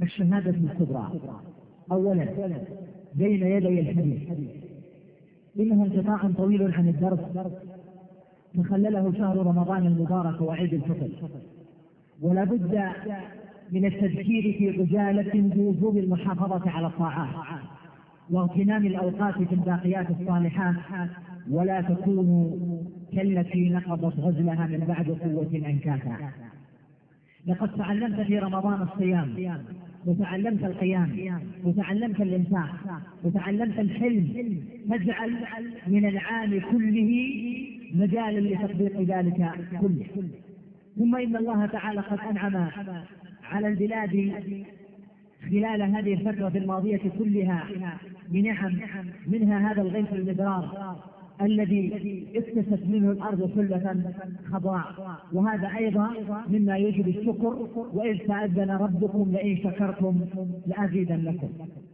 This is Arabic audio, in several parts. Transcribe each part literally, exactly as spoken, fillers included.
الشهادة الكبرى. أولا بين يدي الحديث إنه انقطاع طويل عن الدرس تخلله شهر رمضان المبارك وعيد الفطر، ولا بد من التذكير في عجالة بوجوب المحافظة على الطاعات واغتنام الأوقات في الباقيات الصالحات، ولا تكونوا كالتي نقضت غزلها من بعد قوة أنكاثا. لقد تعلمت في رمضان الصيام، وتعلمت القيام، وتعلمت الإنفاق، وتعلمت الحلم، فاجعل من العام كله مجالا لتطبيق ذلك كله. ثم إن الله تعالى قد أنعم على البلاد خلال هذه الفترة الماضية كلها بنعم، منها هذا الغيث المدرار الذي اكتست منه الأرض سلة خضراء، وهذا أيضا مما يجب الشكر، وإذ تأذن ربكم لئن شكرتم لأزيدنكم.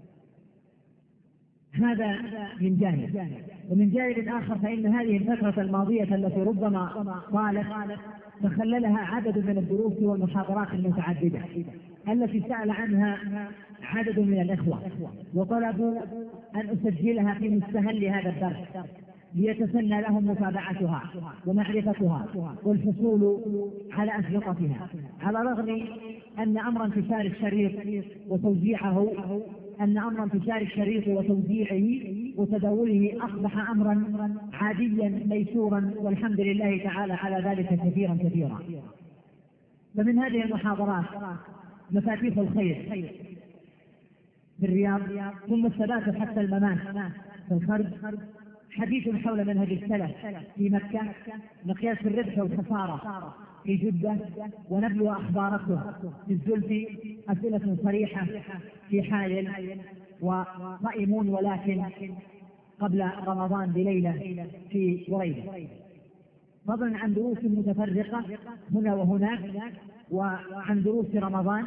هذا من جانب. ومن جانب آخر فإن هذه الفترة الماضية التي ربما طالت تخللها عدد من الدروس والمحاضرات المتعددة التي سأل عنها عدد من الإخوة وطلبوا أن أسجلها في مستهل هذا الدرس ليتسنى لهم متابعتها ومعرفتها والحصول على أسلطتها، على الرغم أن أمر انتشار الشريط وتوزيعه أن أمر انتشار الشريط وتوزيعه وتداوله أصبح أمرا عاديا ميسورا، والحمد لله تعالى على ذلك كثيرا كثيرا. فمن هذه المحاضرات مفاتيح الخير في الرياض، ثم الثبات حتى الممات في الخرج، حديث حول منهج السلف في مكة، مقياس الربح والخسارة في جدة، ونبلو أخباركم في الزلف، أسئلة صريحة في حائل، وصائمون ولكن قبل رمضان بليلة في بريدة، فضلا عن دروس متفرقة هنا وهناك، وعن دروس رمضان،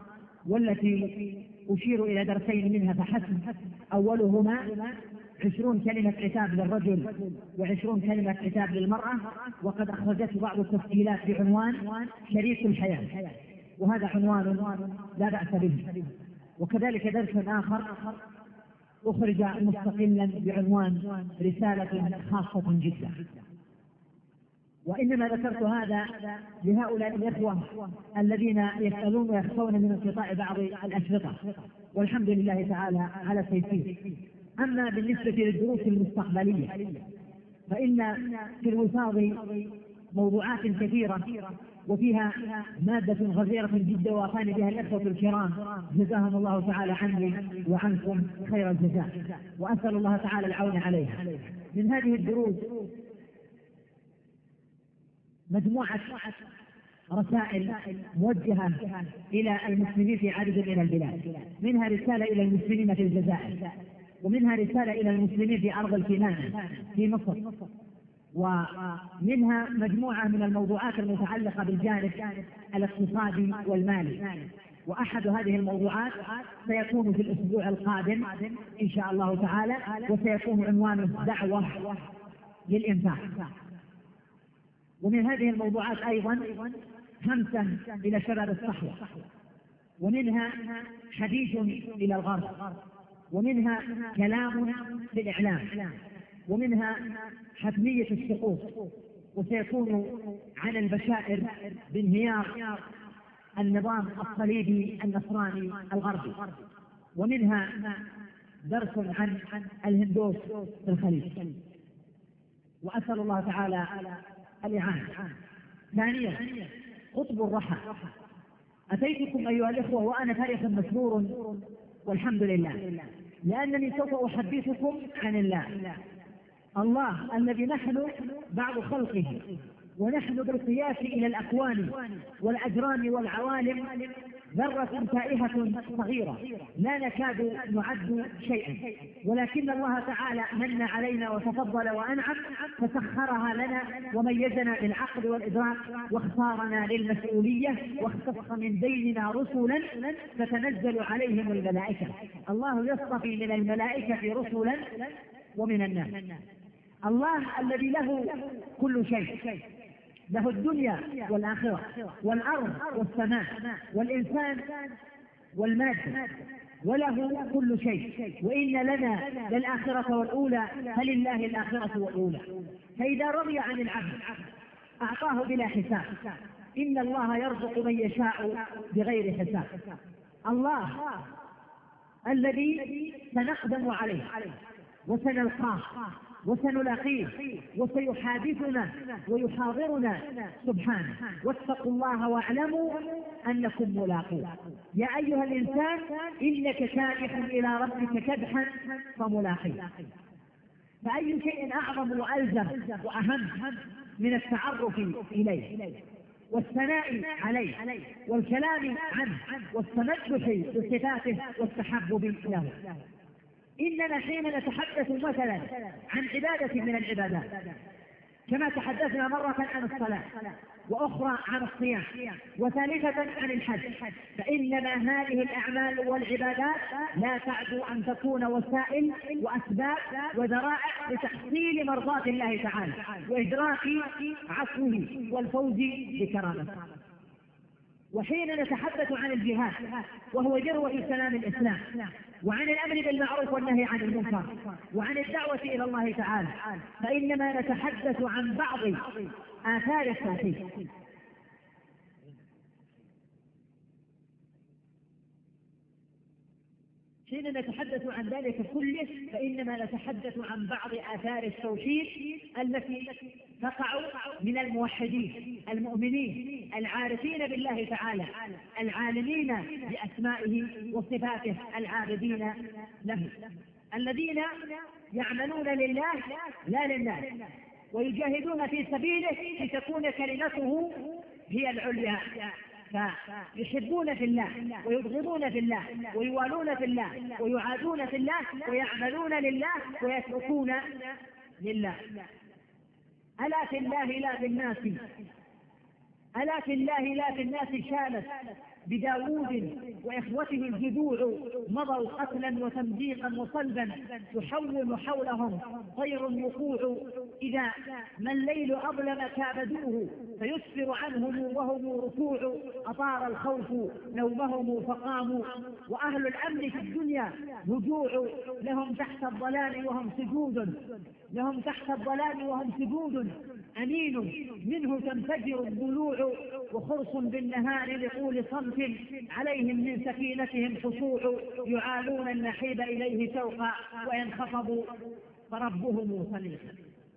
والتي أشير إلى درسين منها فحسب. أولهما عشرون كلمة عتاب للرجل وعشرون كلمة عتاب للمرأة، وقد أخرجت بعض التسجيلات بعنوان شريك الحياة، وهذا عنوان لا بأس به. وكذلك درس آخر أخرج مستقلا بعنوان رسالة خاصة جدا. وإنما ذكرت هذا لهؤلاء الإخوة الذين يسألون ويخشون من انقطاع بعض الأشرطة، والحمد لله تعالى على التيسير. أما بالنسبة للدروس المستقبلية فإن في الوفاض موضوعات كثيرة وفيها مادة غزيرة جدا، وأفاني بها الأخوة الكرام جزاهم الله تعالى عني وعنكم خير الجزاء، وأسأل الله تعالى العون عليها. من هذه الدروس مجموعة رسائل موجهة إلى المسلمين في عدد من البلاد، منها رسالة إلى المسلمين في الجزائر، ومنها رسالة إلى المسلمين في أرض الكنانة في مصر، ومنها مجموعة من الموضوعات المتعلقة بالجانب الاقتصادي والمالي. وأحد هذه الموضوعات سيكون في الأسبوع القادم إن شاء الله تعالى، وسيكون عنوانه دعوة للإنفاق. ومن هذه الموضوعات أيضا همسة إلى شباب الصحوة، ومنها حديث إلى الغرب، ومنها كلام في الإعلام، ومنها حتمية السقوط، وسيكون عن البشائر بانهيار النظام الصليبي النصراني الغربي، ومنها درس عن الهندوس في الخليج، وأسأل الله تعالى الإعانة. ثانيا قطب الرحى. أتيتكم أيها الإخوة وأنا فرح مسرور والحمد لله، لأنني سوف أحدثكم عن الله، الله الذي نحن بعض خلقه، ونحن بالقياس إلى الأكوان والأجرام والعوالم ذرة تائهة صغيرة لا نكاد نعد شيئا، ولكن الله تعالى من علينا وتفضل وأنعم فسخرها لنا وميزنا بالعقل والإدراك واختارنا للمسؤولية، واختص من بيننا رسلا تتنزل عليهم الملائكة. الله يصطفي من الملائكة رسلا ومن الناس. الله الذي له كل شيء، له الدنيا والآخرة والأرض والسماء، والإنسان والمادة، وله كل شيء، وإن لنا للآخرة والأولى، فلله الآخرة والأولى. فإذا رضي عن العبد أعطاه بلا حساب. إن الله يرزق من يشاء بغير حساب. الله الذي سنقدم عليه وسنلقاه وسنلاقيه وسيحادثنا ويحاضرنا سبحانه. واتقوا الله واعلموا أنكم ملاقوه. يا أيها الإنسان إنك كادح إلى ربك كدحا فملاقيه. فأي شيء أعظم وألزم وأهم من التعرف إليه والثناء عليه والكلام عنه والتمدح بصفاته والتحبب له. إننا حين نتحدث مثلا عن عبادة من العبادات، كما تحدثنا مرة عن الصلاة، وأخرى عن الصيام، وثالثة عن الحج، فإنما هذه الأعمال والعبادات لا تعدو أن تكون وسائل وأسباب وذرائع لتحصيل مرضاة الله تعالى وإدراك عفوه والفوز بكرامته. وحين نتحدث عن الجهاد وهو ذروة سلام الإسلام، وعن الأمر بالمعروف والنهي عن المنكر، وعن الدعوة إلى الله تعالى، فإنما نتحدث عن بعض آثار التوحيد. حين نتحدث عن ذلك كله فإنما نتحدث عن بعض آثار التوحيد التي تقع من الموحدين المؤمنين العارفين بالله تعالى العالمين بأسمائه وصفاته العابدين له، الذين يعملون لله لا للناس، ويجاهدون في سبيله لتكون كلمته هي العليا. فيحبون في الله ويبغضون في الله ويوالون في الله ويعادون في الله ويعملون لله ويتركون لله. ألا في الله لا في الناس، ألا في الله لا في الناس شانت بداود وإخوته الجذوع، مضوا قتلا وتمزيقا وصلبا، تحول حولهم طير وقوع، إذا ما الليل أظلم كابدوه، فيسفر عنهم وهم ركوع، أطار الخوف نومهم فقاموا، وأهل الأمن في الدنيا هجوع، لهم تحت الضلال وهم سجود، لهم تحت الضلال وهم سجود، أنين منه تنفجر الضلوع، وخرص بالنهار لطول صمت، عليهم من سكينتهم خشوع، يعالون النحيب إليه شوقا، وإن خفضوا فربهم صليقا.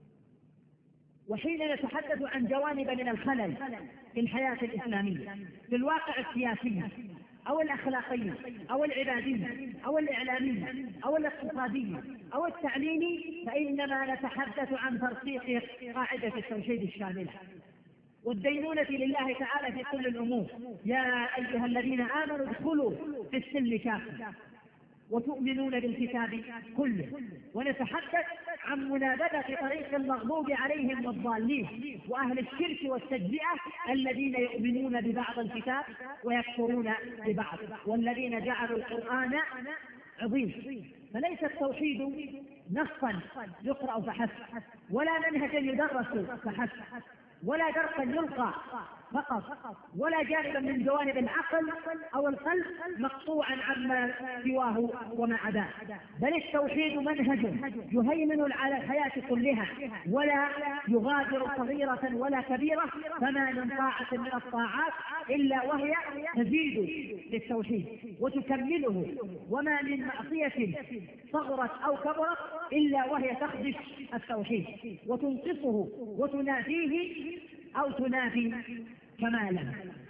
وحين نتحدث عن جوانب من الخلل في الحياة الإسلامية، في الواقع السياسي أو الأخلاقي أو العبادي أو الإعلامي أو الاقتصادي أو التعليمي، فإنما نتحدث عن ترسيخ قاعدة التوحيد الشاملة والدينونة لله تعالى في كل الأمور. يا أيها الذين آمنوا ادخلوا في السلم كافة وتؤمنون بالكتاب كله. ونتحدث عن منابذة طريق المغضوب عليهم والضالين وأهل الشرك والتجزئة الذين يؤمنون ببعض الكتاب ويكفرون ببعض، والذين جعلوا القرآن عظيم. فليس التوحيد نصا يقرأ فحسب، ولا منهجا يدرس فحسب، ولا درسا يلقى فقط، ولا جانبا من جوانب العقل أو القلب مقطوعا عما سواه وما عداه، بل التوحيد منهج يهيمن على الحياة كلها، ولا يغادر صغيرة ولا كبيرة، فما من طاعة من الطاعات إلا وهي تزيد للتوحيد وتكمله، وما من معصية صغرت أو كبرت إلا وهي تخدش التوحيد وتنقصه وتنافيه أو تنافي كمالا.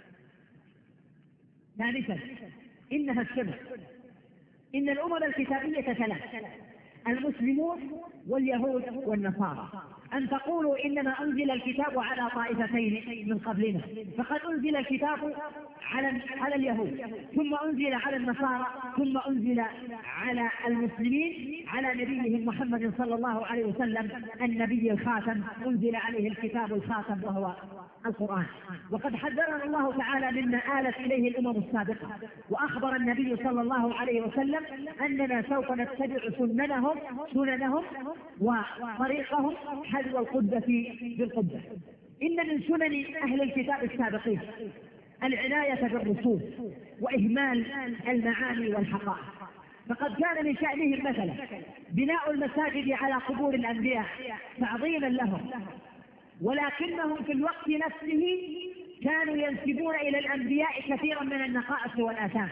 ثالثا إنها الشبه. إن الأمم الكتابية ثلاث: المسلمون واليهود والنصارى. أن تقولوا إنما أنزل الكتاب على طائفتين من قبلنا، فقد أنزل الكتاب على على اليهود، ثم أنزل على النصارى، ثم أنزل على المسلمين على نبيهم محمد صلى الله عليه وسلم النبي الخاتم، أنزل عليه الكتاب الخاتم وهو القرآن. وقد حذرنا الله تعالى مما آلت إليه الأمم السابقة، وأخبر النبي صلى الله عليه وسلم أننا سوف نتبع سننهم سننهم وطريقهم حذو القدة بالقدة. إن من سنن أهل الكتاب السابقين العناية بالرسوم وإهمال المعاني والحقائق. فقد كان من شأنهم مثلا بناء المساجد على قبور الأنبياء تعظيما لهم، ولكنهم في الوقت نفسه كانوا ينسبون إلى الأنبياء كثيرا من النقائص والآثام،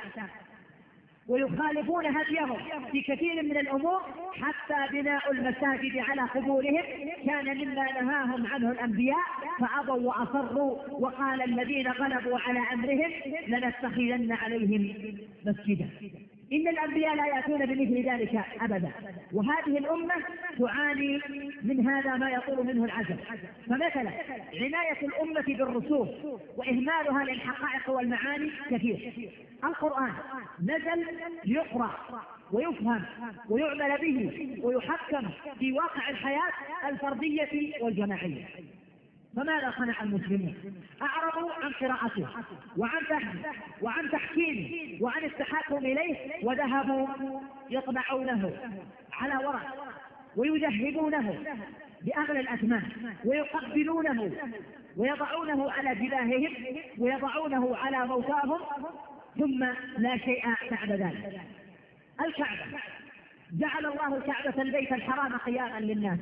ويخالفون هديهم في كثير من الأمور، حتى بناء المساجد على قبورهم كان مما نهاهم عنه الأنبياء فأبوا وأصروا، وقال الذين غلبوا على أمرهم لنتخذن عليهم مسجدا. إن الأنبياء لا يأتون بمثل ذلك أبدا، وهذه الأمة تعاني من هذا ما يطول منه العجب. فمثلا عناية الأمة بالرسوم وإهمالها للحقائق والمعاني كثير. القرآن نزل ليقرأ ويفهم ويعمل به ويحكم في واقع الحياة الفردية والجماعية. فماذا صنع المسلمون؟ أعرضوا عن قراءته وعن فهمه وعن تحكيمه وعن التحاكم إليه، وذهبوا يطبعونه على ورق ويذهبونه بأغلى الأثمان ويقبلونه ويضعونه على جباههم ويضعونه على موتاهم، ثم لا شيء بعد ذلك. الكعبة، جعل الله الكعبة البيت الحرام قياما للناس.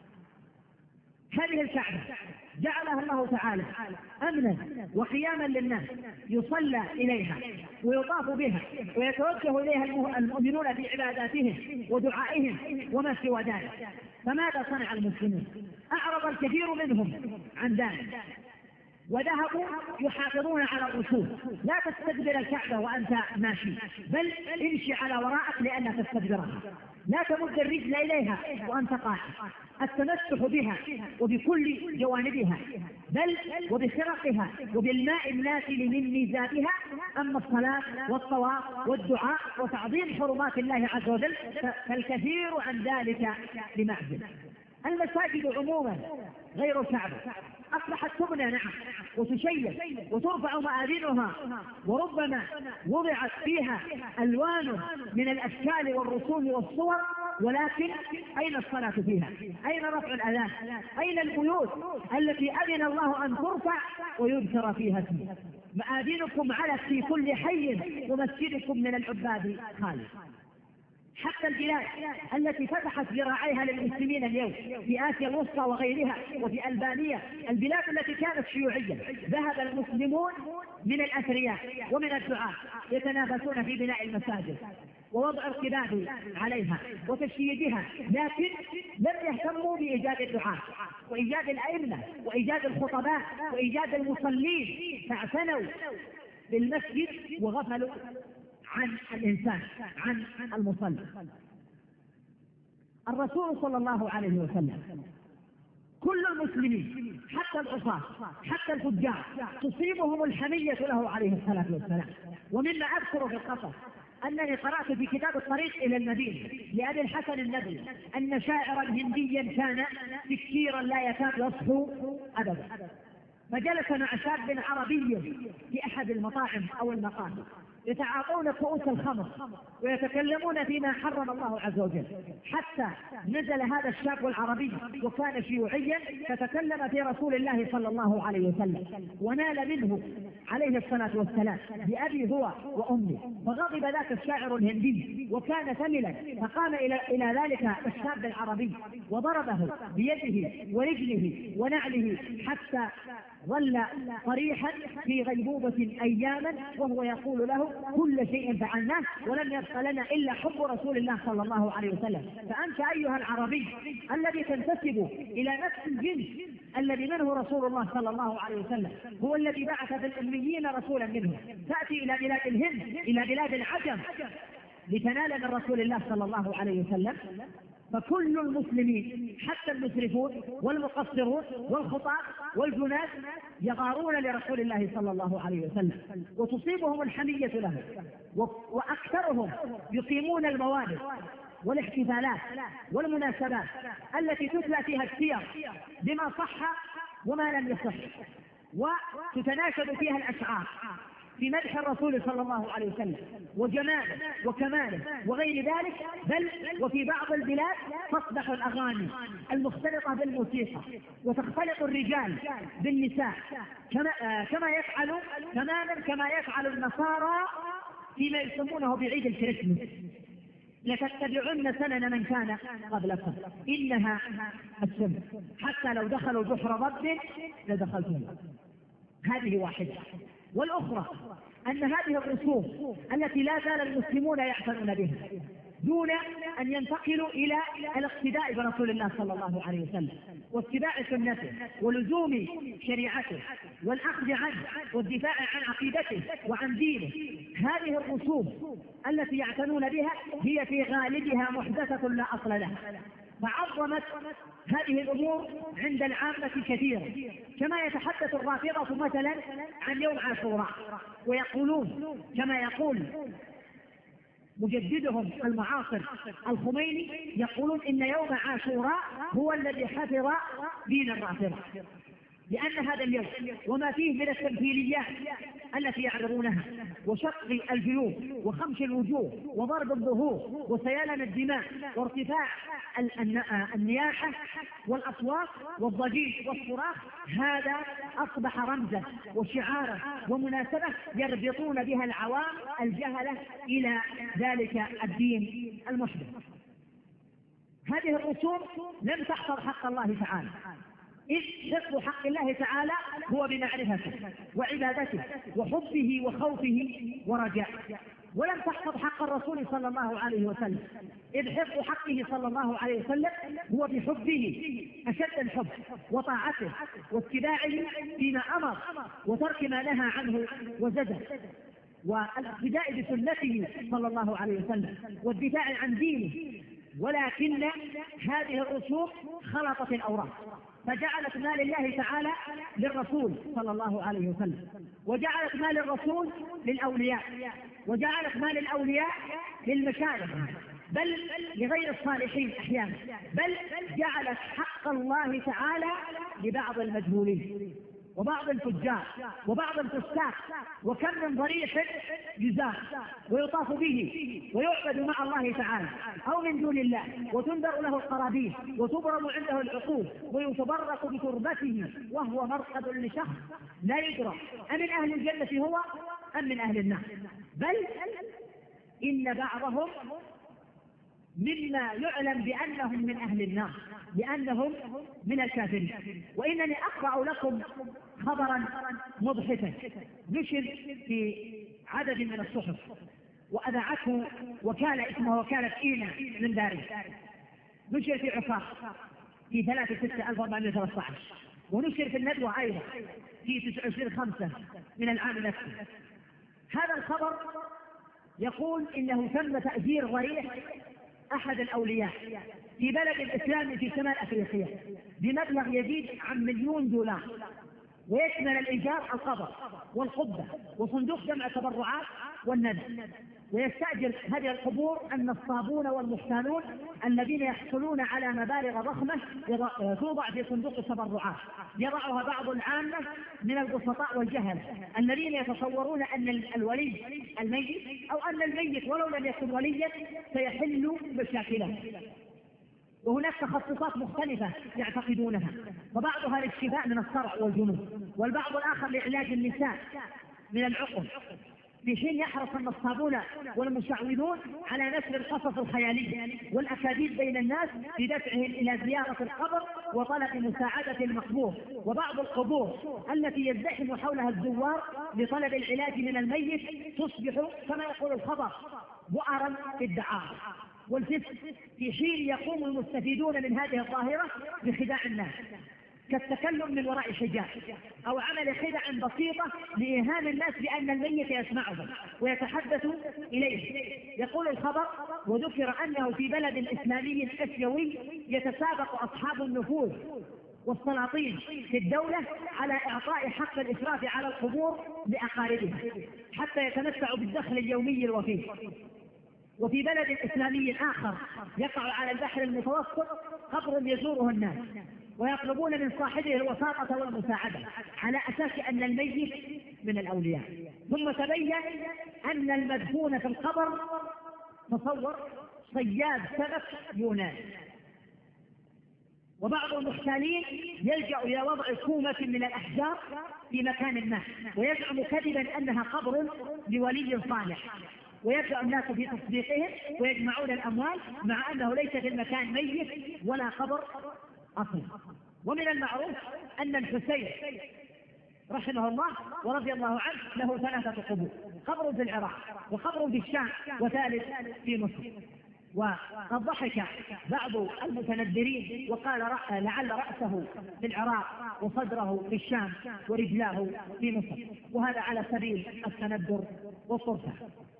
هذه الكعبة جعلها الله تعالى أمنا وقياما للناس، يصلى إليها ويطاف بها ويتوجه إليها المؤمنون في عباداتهم ودعائهم وما سوى ذلك. فماذا صنع المسلمون؟ أعرض الكثير منهم عن ذلك وذهبوا يحافظون على الرسوم. لا تستدبر الكعبة وأنت ماشي، بل امشي على وراءك لأنها تستدبرها. لا تمد الرجل إليها وأنت قاعد. التمسح بها وبكل جوانبها، بل وبخرقها وبالماء النازل من ميزابها. أما الصلاة والطواف والدعاء وتعظيم حرمات الله عز وجل فالكثير عن ذلك لمعزل. المساجد عموما غير الكعبة أصبحت تبنى نعم وتشيد وترفع مآذنها، وربما وضعت فيها ألوان من الأشكال والرسوم والصور، ولكن أين الصلاة فيها؟ أين رفع الأذان؟ أين البيوت التي أذن الله أن ترفع ويذكر فيها اسمه؟ مآذنكم علت في كل حي ومسجدكم من العباد خالي. حتى البلاد التي فتحت ذراعيها للمسلمين اليوم في آسيا الوسطى وغيرها وفي ألبانيا، البلاد التي كانت شيوعية، ذهب المسلمون من الأثرياء ومن الدعاة يتنافسون في بناء المساجد ووضع القباب عليها وتشييدها، لكن لم يهتموا بإيجاد الدعاة وإيجاد الأئمة وإيجاد الخطباء وإيجاد المصلين، فاعتنوا بالمسجد وغفلوا عن الإنسان، عن المصلي. الرسول صلى الله عليه وسلم كل المسلمين حتى العصاة حتى الفجار تصيبهم الحمية له عليه الصلاة والسلام. ومما أذكر في القصص أنني قرأت في كتاب الطريق إلى المدينة لأبي الحسن الندوي أن شاعرا هنديا كان سكيرا لا يكاد يصحو أبدا، فجلس مع شاب عربي في أحد المطاعم أو المقاهي يتعاطون كؤوس الخمر ويتكلمون فيما حرم الله عز وجل، حتى نزل هذا الشاب العربي وكان شيوعيا فتكلم في رسول الله صلى الله عليه وسلم ونال منه عليه الصلاة والسلام بأبي هو وأمي. فغضب ذاك الشاعر الهندي وكان ثملا، فقام إلى إلى ذلك الشاب العربي وضربه بيده ورجله ونعله حتى ظل صريحا في غيبوبة أياما وهو يقول له كل شيء فعلناه ولم يبق لنا إلا حب رسول الله صلى الله عليه وسلم. فأنت أيها العربي الذي تنتسب إلى نفس الجنس الذي منه رسول الله صلى الله عليه وسلم، هو الذي بعث في الأميين رسولا منه، تأتي إلى بلاد الهند إلى بلاد العجم لتنال من رسول الله صلى الله عليه وسلم. فكل المسلمين حتى المسرفون والمقصرون والخطاة والجنات يغارون لرسول الله صلى الله عليه وسلم وتصيبهم الحمية له، وأكثرهم يقيمون الموالد والاحتفالات والمناسبات التي تتلى فيها السير بما صح وما لم يصح، وتتناشد فيها الأشعار في مدح الرسول صلى الله عليه وسلم وجماله وكماله وغير ذلك، بل وفي بعض البلاد تصبح الأغاني المختلطة بالموسيقى وتختلط الرجال بالنساء كما, آه كما يفعل تماما كما يفعل النصارى فيما يسمونه بعيد الكريسماس. لتتبعن سنن من كان قبلكم إنها السنة حتى لو دخلوا بحر ضب لدخلتم. هذه واحدة. والأخرى أن هذه الرسوم التي لا زال المسلمون يعتنون بها دون أن ينتقلوا إلى الاقتداء برسول الله صلى الله عليه وسلم واتباع سنته ولزوم شريعته والأخذ عنه والدفاع عن عقيدته وعن دينه، هذه الرسوم التي يعتنون بها هي في غالبها محدثة لا أصل لها، فعظمت هذه الأمور عند العامة كثيرا، كما يتحدث الرافضة مثلا عن يوم عاشوراء ويقولون كما يقول مجددهم المعاصر الخميني، يقولون إن يوم عاشوراء هو الذي حفظ دين الرافضة، لأن هذا اليوم وما فيه من التمثيليات التي يعرضونها وشق الجيوب وخمش الوجوه وضرب الظهور وسيلان الدماء وارتفاع النياحة والأصوات والضجيج والصراخ، هذا أصبح رمزا وشعارا ومناسبة يربطون بها العوام الجهلة إلى ذلك الدين المحدث. هذه الرسوم لم تحفظ حق الله تعالى، إذ حفظ حق الله تعالى هو بمعرفته وعبادته وحبه وخوفه ورجائه، ولم تحفظ حق الرسول صلى الله عليه وسلم، إذ حفظ حقه صلى الله عليه وسلم هو بحبه أشد الحب وطاعته واتباعه فيما أمر وترك ما نهى عنه وزجر، والاقتداء بسنته صلى الله عليه وسلم والدفاع عن دينه. ولكن هذه الرسوم خلطت الأوراق فجعلت ما لله تعالى للرسول صلى الله عليه وسلم، وجعلت ما للرسول للأولياء، وجعلت ما للأولياء للمشايخ، بل لغير الصالحين أحيانا، بل جعلت حق الله تعالى لبعض المجهولين وبعض الفجار وبعض الفساق، وكم من ضريح يزار ويطاف به ويعبد مع الله تعالى أو من دون الله، وتنذر له القرابين وتبرم عنده العقول ويتبرك بتربته، وهو مرقد لشخص لا يدرى أمن أهل الجنة هو أم من أهل النار، بل إن بعضهم مما يعلم بأنهم من أهل النار لأنهم من الكافرين. وإنني أقرأ لكم خبرا مضحكا نشر في عدد من الصحف وأذاعته وكالة اسمها وكالة إينا من داري، نشر في عكاظ في ثلاثة ستة ألف وأربعمائة وثلاثة عشر، ونشر في الندوة أيضا في تسعة وعشرين خمسة من العام نفسه. هذا الخبر يقول إنه تم تأجير ضريح أحد الأولياء في بلد إسلامي في شمال أفريقيا بمبلغ يزيد عن مليون دولار، ويشمل الإيجار القبر والقبة وصندوق جمع التبرعات والندى، ويستأجر هذه القبور النصابون والمحتالون الذين يحصلون على مبالغ ضخمة توضع في صندوق التبرعات يضعها بعض العامة من البسطاء والجهل الذين يتصورون أن الولي الميت أو أن الميت ولو لم يكن وليا سيحل مشاكله. وهناك تخصصات مختلفة يعتقدونها، وبعضها للشفاء من الصرع والجنون، والبعض الآخر لعلاج النساء من العقم، في حين يحرص النصابون والمشعوذون على نشر القصص الخيالية والأكاذيب بين الناس بدفعهم إلى زيارة القبر وطلب مساعدة المقبور. وبعض القبور التي يزدحم حولها الزوار لطلب العلاج من الميت تصبح كما يقول الخبر بؤرا في الدعارة والفسق، في حين يقوم المستفيدون من هذه الظاهرة بخداع الناس كالتكلم من وراء حجاب أو عمل خدع بسيطة لإيهام الناس بأن الميت يسمعهم ويتحدث إليه. يقول الخبر: وذكر أنه في بلد إسلامي آسيوي يتسابق أصحاب النفوذ والسلاطين في الدولة على إعطاء حق الإشراف على القبور لأقاربهم حتى يتمتعوا بالدخل اليومي الوفير. وفي بلد إسلامي آخر يقع على البحر المتوسط قبر يزوره الناس ويطلبون من صاحبه الوساطة والمساعدة على أساس أن الميت من الأولياء. ثم تبين أن المدفون في القبر تصور صياد سمك يوناني، وبعض المحتالين يلجأ إلى وضع كومة من الأحجار في مكان ما ويزعم كذبا أنها قبر لولي صالح، ويبدأ الناس في تصديقهم ويجمعون الأموال مع أنه ليس في المكان ميت ولا قبر أصلا. ومن المعروف أن الحسين رحمه الله ورضي الله عنه له ثلاثة قبور: قبر في العراق، وقبر في الشام، وثالث في مصر. وقد ضحك بعض المتندرين وقال لعل رأسه في العراق وصدره في الشام ورجلاه في مصر، وهذا على سبيل التندر والطرفة.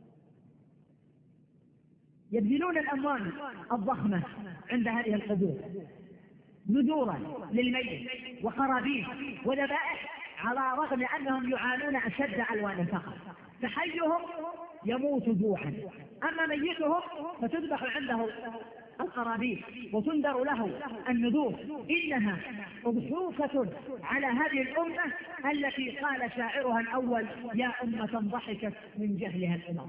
يبذلون الأموال الضخمة عند هذه القبور نذورا للميت وقرابين وذبائح، على رغم أنهم يعانون أشد ألوان الفقر، فحيهم يموت جوعا، أما ميتهم فتذبح عنده القرابين وتنذر له النذور. إنها أضحوكة على هذه الأمة التي قال شاعرها الأول: يا أمة ضحكت من جهلها الأمم.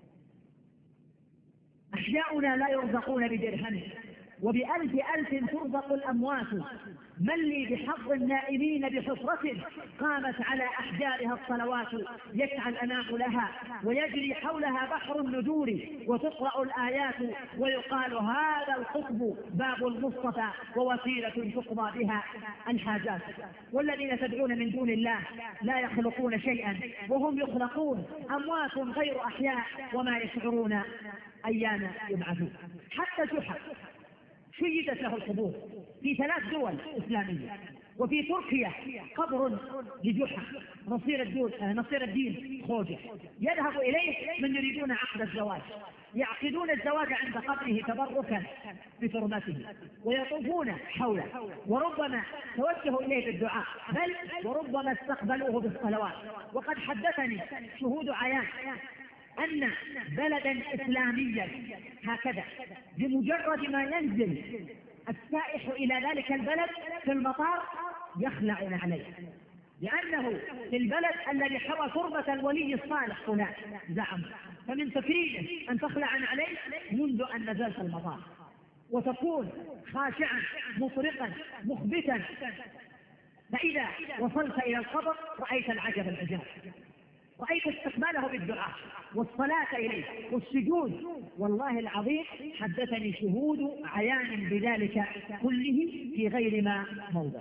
أحياؤنا لا يرزقون بدرهم، وبألف ألف ترزق الأموات. من لي بحظ النائمين بحفرة قامت على أحجارها الصلوات. يسعى الأنام لها ويجري حولها بحر النذور، وتقرأ الآيات ويقال هذا القطب باب المصطفى ووسيلة تقضى بها الحاجات. والذين تدعون من دون الله لا يخلقون شيئا وهم يخلقون، أموات غير أحياء وما يشعرون أيام يبعثون. حتى جحا شيدت له القبور في ثلاث دول إسلامية، وفي تركيا قبر لجحا نصير الدين, نصير الدين خوجة، يذهب إليه من يريدون عقد الزواج، يعقدون الزواج عند قبره تبركا بحرمته، ويطوفون حوله، وربما توجهوا إليه بالدعاء، بل وربما استقبلوه بالصلوات. وقد حدثني شهود عيان أن بلدا إسلاميا هكذا بمجرد ما ينزل السائح إلى ذلك البلد في المطار يخلع عليه، لأنه في البلد الذي حوى تربة الولي الصالح فلان زعم، فمن تكريمه أن تخلع عليه منذ أن نزلت المطار، وتكون خاشعا مطرقا مخبتا، فإذا وصلت إلى القبر رأيت العجب العجاب، رأيت استقباله بالدعاء والصلاة إليه والسجود. والله العظيم حدثني شهود عيان بذلك كله في غير ما موضع.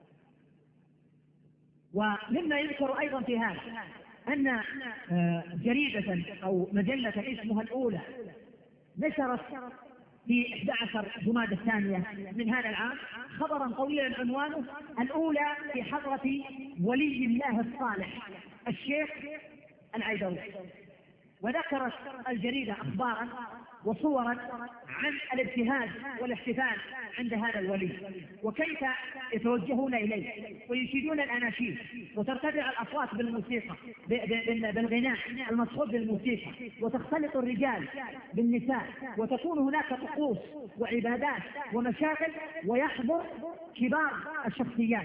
ومما يذكر أيضا في هذا أن جريدة أو مجلة اسمها الأولى نشرت في إحدى عشر جمادى الثانية من هذا العام خبرا طويلا عنوانه: الأولى في حضرة ولي الله الصالح الشيخ العيدروس. وذكرت الجريدة أخبارا وصورا عن الابتهاج والاحتفال عند هذا الولي، وكيف يتوجهون إليه وينشدون الأناشيد، وترتفع الأصوات بالموسيقى بالغناء المصحوب بالموسيقى، وتختلط الرجال بالنساء، وتكون هناك طقوس وعبادات ومشاغل، ويحضر كبار الشخصيات.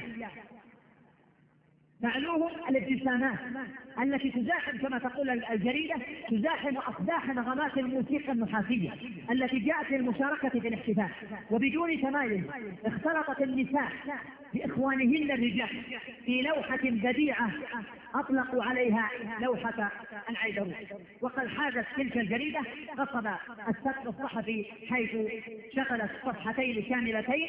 معلوم الابتسامات التي تزاحم كما تقول الجريدة تزاحم أصداح نغمات الموسيقى النحاسية التي جاءت للمشاركة في الاحتفال، وبدون تمايز اختلطت النساء بإخوانهن الرجال في لوحة بديعة أطلقوا عليها لوحة العيدروس. وقد حازت تلك الجريدة قصب السقف الصحفي حيث شغلت صفحتين كاملتين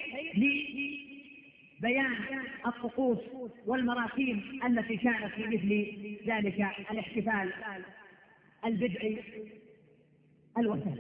بيان الطقوس والمراسيم التي كانت في مثل ذلك الاحتفال البدعي الوثني.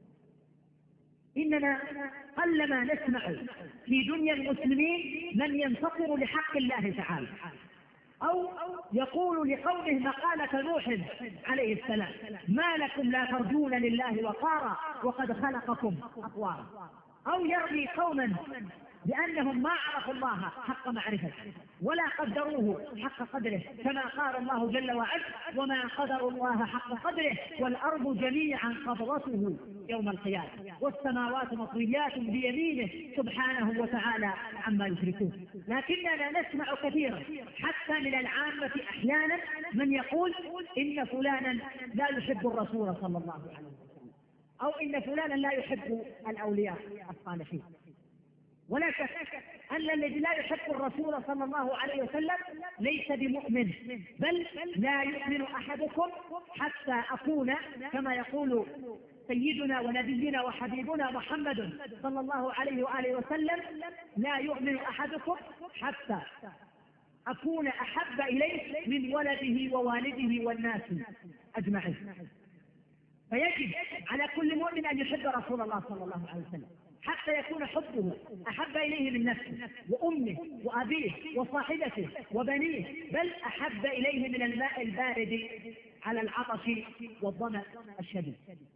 إننا قلما نسمع في دنيا المسلمين من ينتصر لحق الله تعالى أو يقول لقومه مقالة نوح عليه السلام: ما لكم لا ترجون لله وقارا وقد خلقكم أطوارا، أو يرمي قوما لأنهم ما عرفوا الله حق معرفته ولا قدروه حق قدره، كما قال الله جل وعلا: وما قدروا الله حق قدره والأرض جميعا قبضته يوم القيامة، والسماوات مطويات بيمينه سبحانه وتعالى عما يشركون. لكننا نسمع كثيرا حتى من العامة أحيانا من يقول إن فلانا لا يحب الرسول صلى الله عليه وسلم، أو إن فلانا لا يحب الأولياء الصالحين. ولا شك أن الذي لا يحب الرسول صلى الله عليه وسلم ليس بمؤمن، بل لا يؤمن أحدكم حتى أكون كما يقول سيدنا ونبينا وحبيبنا محمد صلى الله عليه وآله وسلم: لا يؤمن أحدكم حتى أكون أحب إليه من ولده ووالده والناس أجمعين. فيجب على كل مؤمن أن يحب رسول الله صلى الله عليه وسلم حتى يكون حبه أحب إليه من نفسه وأمه وأبيه وصاحبته وبنيه، بل أحب إليه من الماء البارد على العطش والظمأ الشديد.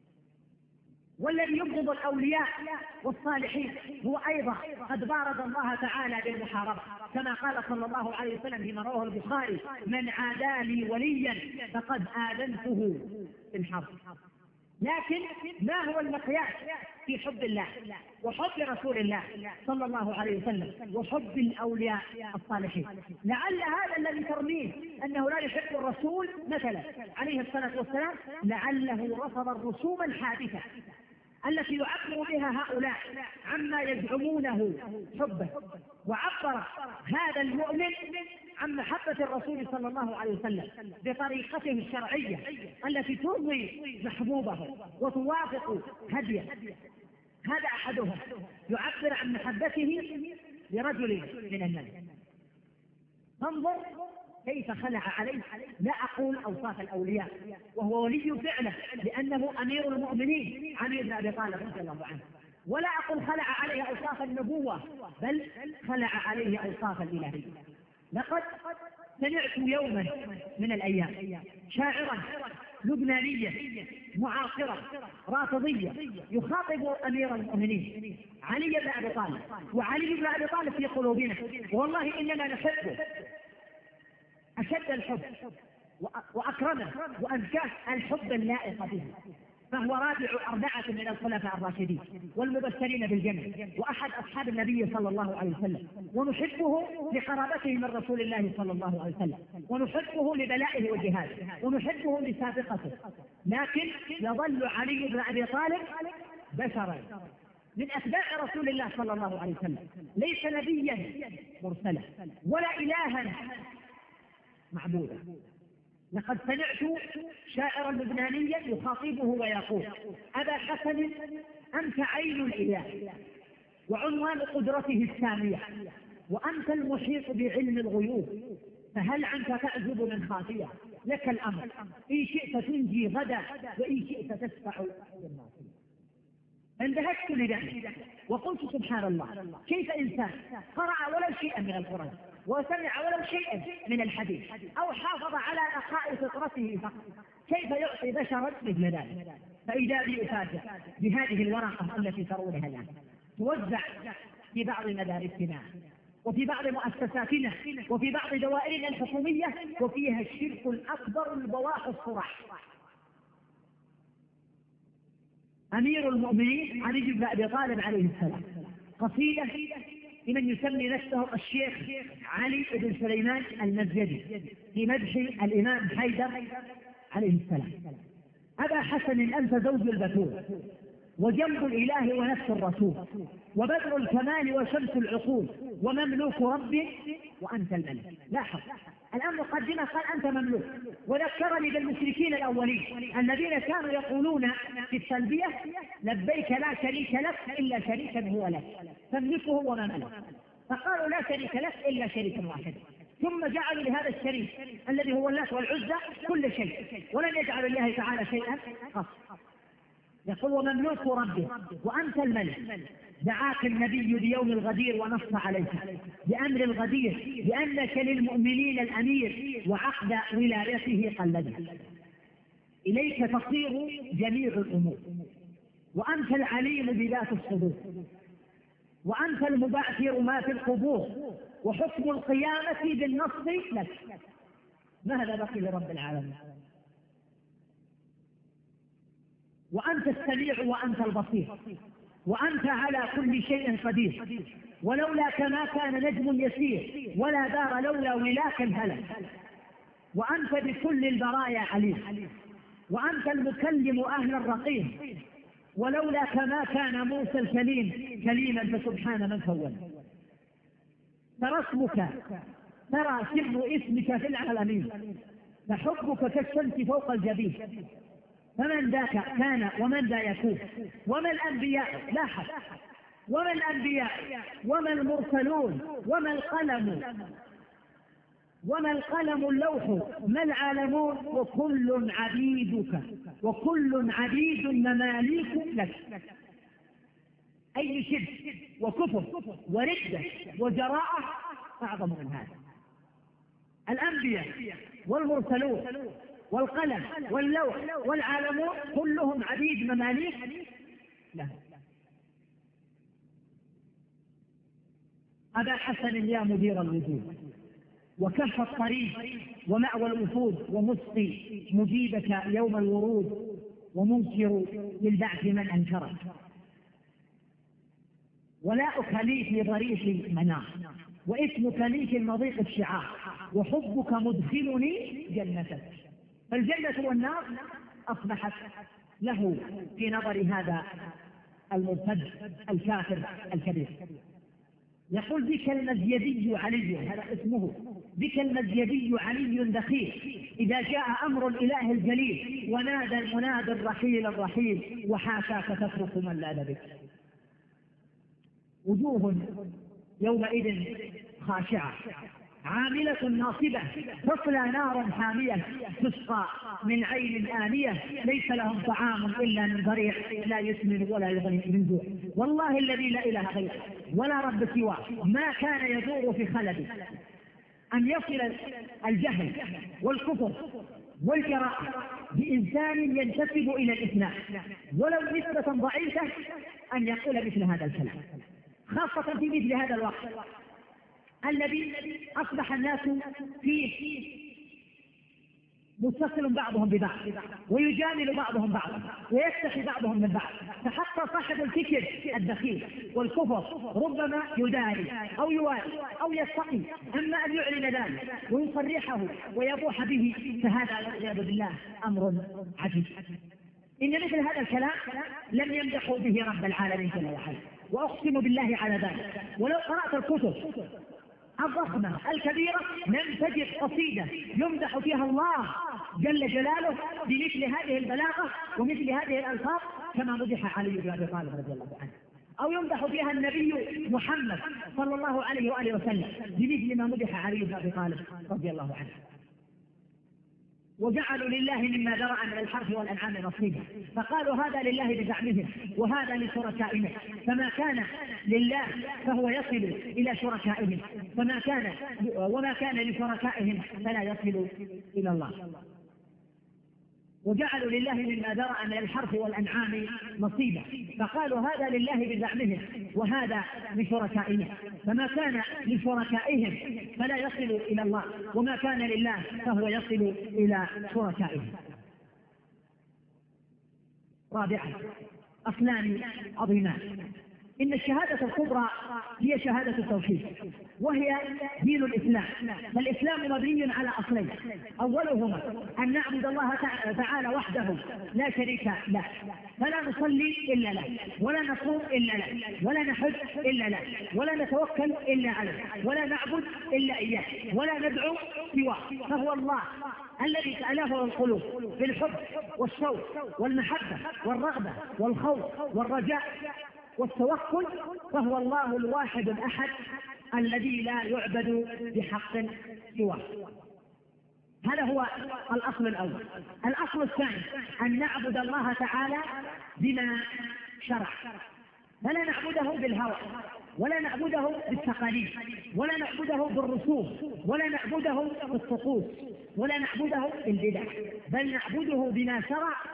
والذي يبغض الأولياء والصالحين هو أيضا قد بارد الله تعالى بالمحاربة، كما قال صلى الله عليه وسلم فيما رواه البخاري: من عادى لي وليا فقد آذنته بالحرب. لكن ما هو المقياس في حب الله وحب رسول الله صلى الله عليه وسلم وحب الأولياء الصالحين؟ لعل هذا الذي ترميه أنه لا يحب الرسول مثلا عليه الصلاة والسلام لعله رفض الرسوم الحادثة التي يعبر بها هؤلاء عما يزعمونه حبه، وعبر هذا المؤمن عن محبة الرسول صلى الله عليه وسلم بطريقته الشرعية التي ترضي محبوبه وتوافق هديه. هذا أحدهم يعبر عن محبته لرجل من الناس. انظر كيف خلع عليه، لا أقول أوصاف الأولياء وهو ولي فعله لأنه أمير المؤمنين علي بن أبي طالب رضي الله عنه، ولا أقول خلع عليه أوصاف النبوة، بل خلع عليه أوصاف الإلهية. لقد سمعت يوما من الأيام شاعرا لبنانيا معاصرا رافضيا يخاطب أمير المؤمنين علي بن أبي طالب، وعلي بن أبي طالب في قلوبنا والله إننا نحبه أشد الحب وأكرمه وأزكاه الحب اللائق به، فهو رابع أربعة من الخلفاء الراشدين والمبشرين بالجنة وأحد أصحاب النبي صلى الله عليه وسلم، ونحبه لقرابته من رسول الله صلى الله عليه وسلم، ونحبه لبلائه وجهاده، ونحبه لسابقته. لكن يظل علي بن أبي طالب بشرا من أتباع رسول الله صلى الله عليه وسلم، ليس نبيا مرسلا ولا إلها معبودا. لقد سمعت شاعرا لبنانيا يخاطبه ويقول: أبا حسن أنت عين الإله وعنوان قدرته السامية، وأنت المحيط بعلم الغيوب، فهل عنك تعزب من خافية؟ لك الأمر إن شئت تنجي غدا وإن شئت تدفع للناصية. اندهشت لذلك وقلت سبحان الله، كيف إنسان قرأ ولو شيئا من القرآن وسمع ولو شيئا من الحديث أو حافظ على نقاء فطرته فقط، كيف يعطي بشرا مثل ذلك؟ فإذا بي أفاجأ بهذه الورقة التي ترونها الآن توزع في بعض مدارسنا وفي بعض مؤسساتنا وفي بعض دوائرنا الحكومية، وفيها الشرك الأكبر البواح الصراح. أمير المؤمنين علي بن أبي طالب عليه السلام، قصيدة لمن يسمي نفسه الشيخ علي بن سليمان المزيدي في مدح الإمام حيدر عليه السلام: أبا حسن أنت زوج البتول وجنب الإله ونفس الرسول وبدر الكمال وشمس العقول ومملوك ربي وأنت الملك. لاحظ الآن مقدمة قال أنت مملوك، وذكرني بالمشركين الأولين الذين كانوا يقولون في التلبية: لبيك لا شريك لك إلا شريكا هو لك تملكه وما ملك، فقالوا لا شريك لك إلا شريكا واحدا، ثم جعلوا لهذا الشريك الذي هو اللات والعزى كل شيء ولم يجعلوا لله تعالى شيئا خاص. يقول: ومملوك ربه وأنت الملك. دعاك النبي ليوم الغدير ونص عليك بأمر الغدير لأنك للمؤمنين الأمير وعقد ولايته قلده، إليك تصير جميع الأمور، وأنت العليم بذات الصدور، وأنت المبعثر ما في القبور، وحكم القيامة بالنص لك. ماذا بقي لرب العالمين؟ وأنت السميع وأنت البصير، وأنت على كل شيء قدير، ولولاك ما كان نجم يسير، ولا دار لولا ولاك هلك، وأنت بكل البرايا عليم، وأنت المكلم أهل الرقيم، ولولاك ما كان موسى الكليم كليما، فسبحان من كون. ترى اسمك، ترى سر اسمك في العالمين، فحبك كالشمس فوق الجبين، فمن ذاك كان ومن ذا يكون، وما الأنبياء لاحظ، وما الأنبياء وما المرسلون وما القلم وما القلم اللوح ما العالمون، وكل عبيدك وكل عبيد مماليك لك. أي شرك وكفر وردة وجراءة أعظم من هذا؟ الأنبياء والمرسلون والقلم واللوح والعالمون كلهم عبيد مماليك له. أبا حسن يا مدير الوجود، وكف الطريق ومأوى الوفود، ومسقي مجيبك يوم الورود، ومنكر للبعث من أنكرك، ولاؤك لي في ضريح منام، واسمك لي في المضيق الشعار، وحبك مدخلني جنتك. فالجنة والنار أصبحت له في نظر هذا المرتد الكافر الكبير. يقول بك المزيدي علي، هذا اسمه، بك المزيدي علي دخيل، إذا جاء أمر الإله الجليل، ونادى المنادى الرحيل الرحيل، وحاشاك تترك من لاذ بك. وجوه يومئذ خاشعة عاملة ناصبة، تصلى نارا حامية، تسقى من عين آنية، ليس لهم طعام إلا من ضريع، لا يسمن ولا يغني من جوع. والله الذي لا إله غيره ولا رب سواه، ما كان يدور في خلده أن يصل الجهل والكفر والجراءة بإنسان ينتسب إلى الإسلام ولو نسبة ضعيفة أن يقول مثل هذا الكلام، خاصة في مثل هذا الوقت الذي أصبح الناس فيه متصل بعضهم ببعض، ويجامل بعضهم بعضا، ويستحي بعضهم من بعض. فحتى صاحب الفكر الدخيل والكفر ربما يداري أو يواري أو يستقي، أما أن يعلن ذلك ويصرحه ويبوح به، فهذا والعياذ بالله أمر عجيب. إن مثل هذا الكلام لم يمدحوا به رب العالمين جل وعلا، وأقسم بالله على ذلك ولو قرأت الكتب الضخمة الكبيرة لم تجد قصيدة يمدح فيها الله جل جلاله بمثل هذه البلاغة ومثل هذه الألفاظ كما مدح علي بن أبي طالب رضي الله عنه، أو يمدح فيها النبي محمد صلى الله عليه وآله وسلم بمثل ما مدح علي بن أبي طالب رضي الله عنه. وجعلوا لله مما ذرأ من الحرث والأنعام نصيبا، فقالوا هذا لله بزعمهم وهذا لشركائهم، فما كان لله فهو يصل إلى شركائهم، فما كان وما كان لشركائهم فلا يصل إلى الله. وجعلوا لله مما ذرأ من الحرث والأنعام نصيبا، فقالوا هذا لله بزعمهم وهذا لشركائهم، فما كان لشركائهم فلا يصل إلى الله، وما كان لله فهو يصل إلى شركائهم. رابعا، أصلان عظيمان. إن الشهادة الكبرى هي شهادة التوحيد، وهي دين الإسلام. فالإسلام مبني على أصلين، أولهما أن نعبد الله تعالى وحده لا شريك له، فلا نصلي إلا له، ولا نصوم إلا له، ولا نحج إلا له، ولا نتوكل إلا عليه، ولا نعبد إلا إياه، ولا ندعو سواه. فهو الله الذي تألهه القلوب بالحب والشوق والمحبة والرغبة والخوف والرجاء والتوكل، فهو الله الواحد الأحد الذي لا يعبد بحق سواه. هذا هو الأصل الأول. الأصل الثاني أن نعبد الله تعالى بما شرع، فلا نعبده بالهوى، ولا نعبده بالتقاليد، ولا نعبده بالرسوم، ولا نعبده بالطقوس، ولا نعبده بالبدع، بل نعبده بما شرع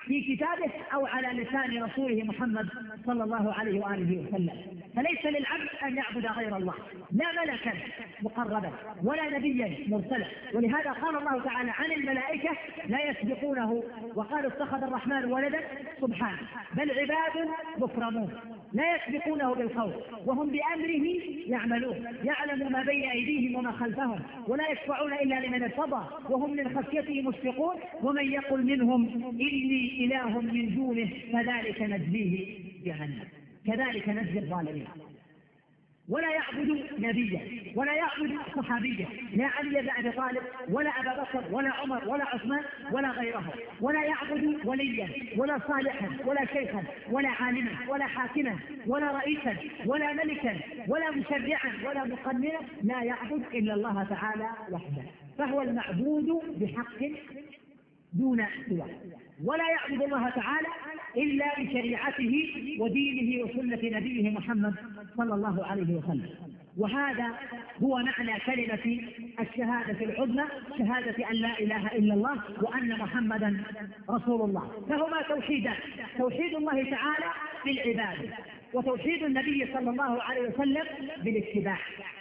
في كتابه أو على لسان رسوله محمد صلى الله عليه وآله وسلم. فليس للعبد أن يعبد غير الله، لا ملكا مقربا ولا نبيا مرسلا. ولهذا قال الله تعالى عن الملائكة لا يسبقونه وقالوا اتخذ الرحمن ولدا سبحانه، بل عباد مكرمون لا يسبقونه بالقول وهم بأمره يعملون، يعلم ما بين أيديهم وما خلفهم ولا يشفعون إلا لمن ارتضى وهم من خشيته مشفقون، ومن يقل منهم إني إله من دونه فذلك نجزيه جهنم، كذلك نجزي الظالمين. ولا يعبد نبيا ولا يعبد صحابيا، لا علي بن ابي طالب ولا ابا بكر ولا عمر ولا عثمان ولا غيره، ولا يعبد وليا ولا صالحا ولا شيخا ولا عالما ولا حاكما ولا رئيسا ولا ملكا ولا مشرعا ولا مقننا، لا يعبد الا الله تعالى وحده، فهو المعبود بحق دون سواه. ولا يعبد الله تعالى إلا بشريعته ودينه وسنة نبيه محمد صلى الله عليه وسلم. وهذا هو معنى كلمة الشهادة العظمى، شهادة أن لا إله إلا الله وأن محمدا رسول الله. فهما توحيدان: توحيد الله تعالى بالعبادة، وتوحيد النبي صلى الله عليه وسلم بالاتباع.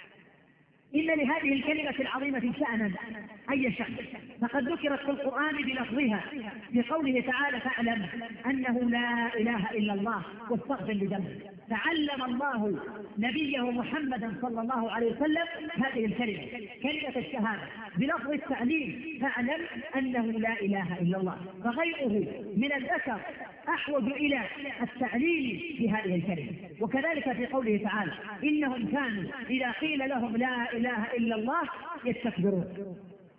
إن لهذه الكلمة العظيمة شأنا أي شأن، فقد ذكرت في القرآن بلفظها في قوله تعالى: فاعلم أنه لا إله إلا الله واستغفر لذنبك. فعلم الله نبيه محمدا صلى الله عليه وسلم هذه الكلمة، كلمة الشهادة بلفظ التعليم: فاعلم أنه لا إله إلا الله. فغيره من البشر أحوج إلى التعليم في هذه الكلمة. وكذلك في قوله تعالى: إنهم كانوا إذا قيل لهم لا إله إلا الله يستكبرون.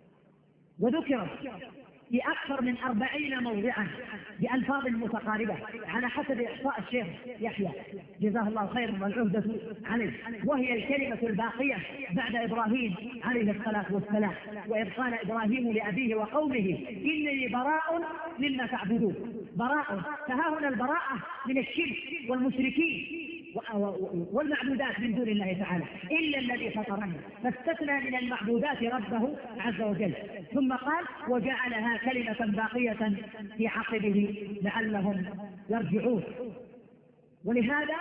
وذكر في أكثر من أربعين موضعا بألفاظ متقاربة على حسب إحصاء الشيخ يحيى جزاه الله خيرا والعهدة عليه، وهي الكلمة الباقية بعد إبراهيم عليه الصلاة والسلام. وإذ قال إبراهيم لأبيه وقومه إنني براء مما تعبدون. براء، فها هنا البراءة من الشرك والمشركين والمعبودات من دون الله تعالى، إلا الذي فطرني، فاستثنى من المعبودات ربه عز وجل. ثم قال: وجعلها كلمة باقية في عقبه لعلهم يرجعون. ولهذا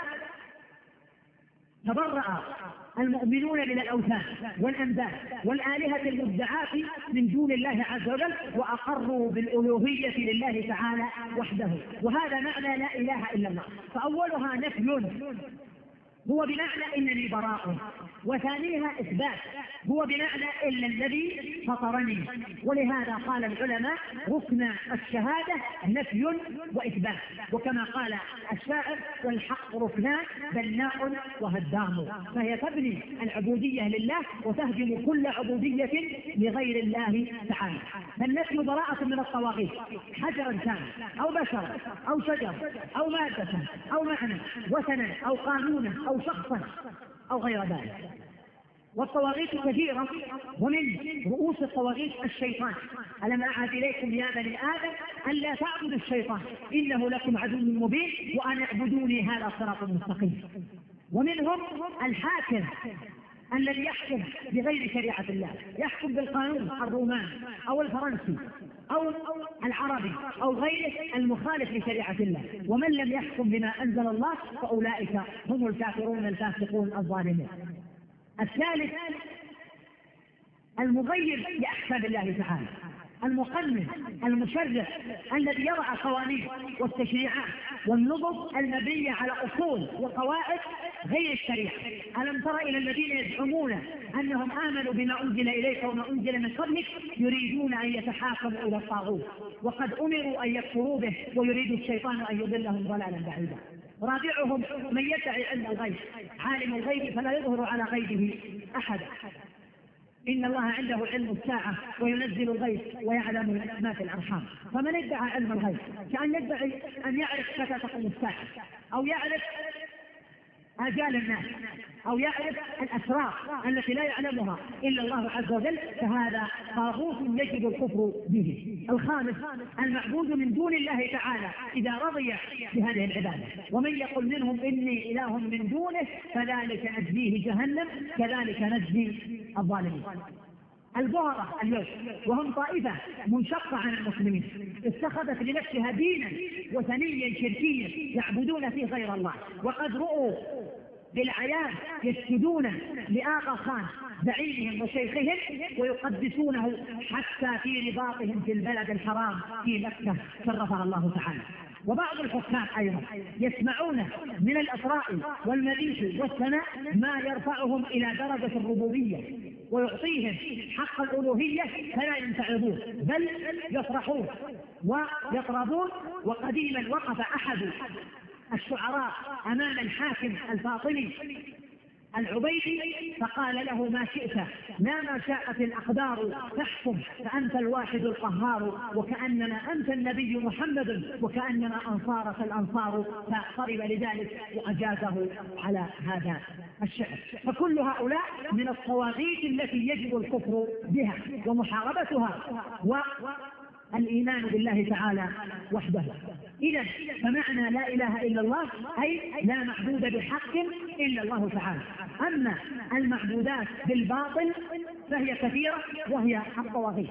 تبرأ المؤمنون من الأوثان والأنداد والآلهة المبدعات من دون الله عز وجل، وأقروا بالألوهية لله تعالى وحده. وهذا معنى لا إله إلا الله. فأولها نفي هو بمعنى إنني براء، وثانيها إثبات هو بمعنى إلا الذي فطرني. ولهذا قال العلماء: ركن الشهادة نفي وإثبات. وكما قال الشاعر: والحق ركنان بناء وهدام. فهي تبني العبودية لله وتهدم كل عبودية لغير الله تعالى. فالنفي براءة من الطواغيت، حجرا كان أو بشرا أو شجر أو مادة أو معنى وثنا أو قانونا أو شخصا أو غير ذلك. والطواغيت كثيرة، ومن رؤوس الطواغيت الشيطان: ألم أعهد إليكم يا بني آدم ألا تعبدوا الشيطان إنه لكم عدو مبين وأن اعبدوني هذا صراط مستقيم. ومنهم الحاكم الذي يحكم بغير شريعة الله، يحكم بالقانون الروماني أو الفرنسي أو العربي أو غيره المخالف لشريعة الله. ومن لم يحكم بما أنزل الله فأولئك هم الكافرون الفاسقون الظالمون. الثالث المغير لأحكام الله تعالى، المقنن المشرع الذي يضع القوانين والتشريعات والنظم المبنية على أصول وقواعد غير الشريعة. ألم تر إلى الذين يزعمون أنهم آمنوا بما أنزل إليك وما أنزل من قبلك يريدون أن يتحاكموا إلى الطاغوت وقد أمروا أن يكفروا به ويريد الشيطان أن يضلهم ضلالا بعيدا. رابعهم من يدعي علم الغيب، عالم الغيب فلا يظهر على غيبه أحدا. إن الله عنده علم الساعة وينزل الغيث ويعلم ما في الأرحام. فمن ادعى علم الغيب كأن يدعي أن يعرف متى تقوم الساعة أو يعرف آجال الناس أو يعرف الأسرار التي لا يعلمها إلا الله عز وجل، فهذا طاغوت يجب الكفر به. الخامس المعبود من دون الله تعالى إذا رضي بهذه العبادة. ومن يقل منهم إني إله من دونه فذلك نجزيه جهنم كذلك نجزي الظالمين. البهرة اليوم، وهم طائفة منشقة عن المسلمين اتخذت لنفسها دينا وثنيا شركيا يعبدون فيه غير الله، وقد رؤوا بالعيان يسجدون لآغا خان زعيمهم وشيخهم ويقدسونه حتى في رباطهم في البلد الحرام في مكة شرفها الله تعالى. وبعض الحكام أيضا يسمعون من الأسراء والمديح والثناء ما يرفعهم إلى درجة الربوبية ويعطيهم حق الألوهية فلا ينتعبون بل يفرحون ويطربون. وقديما وقف أحد الشعراء أمام الحاكم الفاطمي العبيدي فقال له ما شئت لا ما شاءت الأقدار تحكم فأنت الواحد القهار، وكأننا أنت النبي محمد وكأننا أنصارك الأنصار، فاقترب لذلك وأجازه على هذا الشعر. فكل هؤلاء من الطواغيت التي يجب الكفر بها ومحاربتها والإيمان بالله تعالى وحده. إذا فمعنى لا إله إلا الله أي لا معبود بحق إلا الله تعالى. أما المعبودات بالباطل فهي كثيرة وهي الطواغيت.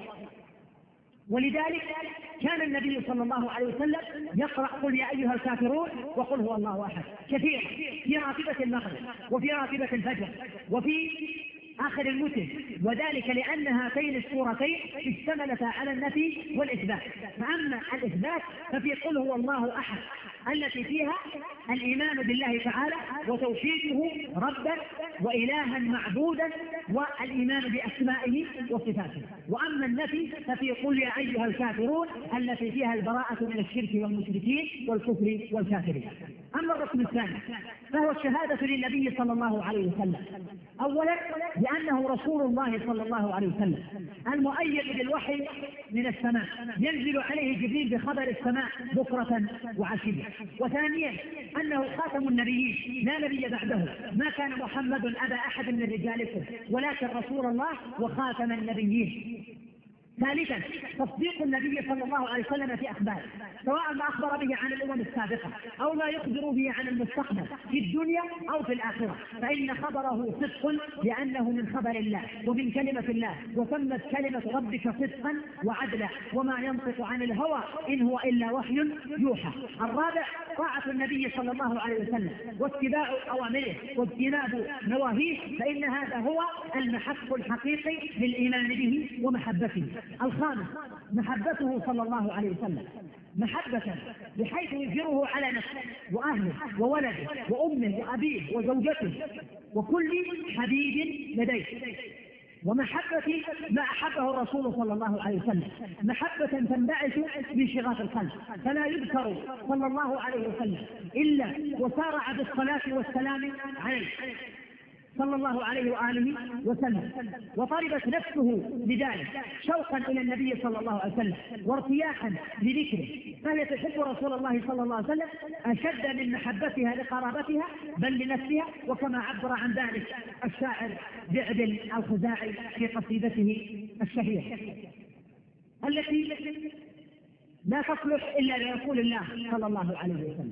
ولذلك كان النبي صلى الله عليه وسلم يقرأ قل يا أيها الكافرون وقل هو الله أحد كثيرا في راتبة المغرب وفي راتبة الفجر وفي آخر الوتر، وذلك لأن هاتين السورتين اشتملتا على النفي والإثبات. فأما الإثبات ففي قل هو الله أحد التي فيها الإيمان بالله تعالى وتوحيده ربا وإلها معبودا والإيمان بأسمائه وصفاته. وأما النفي ففي قل يا أيها الكافرون التي فيها البراءة من الشرك والمشركين والكفر والكافرين. أما الركن الثاني فهو الشهادة للنبي صلى الله عليه وسلم، أولا لأنه رسول الله صلى الله عليه وسلم المؤيد بالوحي من السماء ينزل عليه جبريل بخبر السماء بكرة وعشية. وثانيا أنه خاتم النبيين لا نبي بعده، ما كان محمد أبا أحد من رجالكم ولكن رسول الله وخاتم النبيين. ثالثا تصديق النبي صلى الله عليه وسلم في أخباره سواء ما أخبر به عن الأمم السابقة أو ما يخبر به عن المستقبل في الدنيا أو في الآخرة، فإن خبره صدق لأنه من خبر الله ومن كلمة الله، وتمت كلمة ربك صدقا وعدلا وما ينطق عن الهوى إن هو إلا وحي يوحى. الرابع طاعة النبي صلى الله عليه وسلم واتباع أوامره واجتناب نواهيه، فإن هذا هو المحك الحقيقي للإيمان به ومحبته. الخامس محبته صلى الله عليه وسلم محبة بحيث يجره على نفسه وأهله وولده وأمه وأبيه وزوجته وكل حبيب لديه، ومحبة ما أحبه الرسول صلى الله عليه وسلم محبة تنبعث من شغاف القلب، فلا يذكر صلى الله عليه وسلم إلا وسارع بالصلاة والسلام عليه صلى الله عليه وآله وسلم، وطلبت نفسه لذلك شوقا إلى النبي صلى الله عليه وسلم وارتياحا لذكره، فهي تحب رسول الله صلى الله عليه وسلم أشد من محبتها لقرابتها بل لنفسها، وكما عبر عن ذلك الشاعر بعدل الخزاعي في قصيدته الشهيرة التي لا تصلح إلا لرسول الله صلى الله عليه وسلم: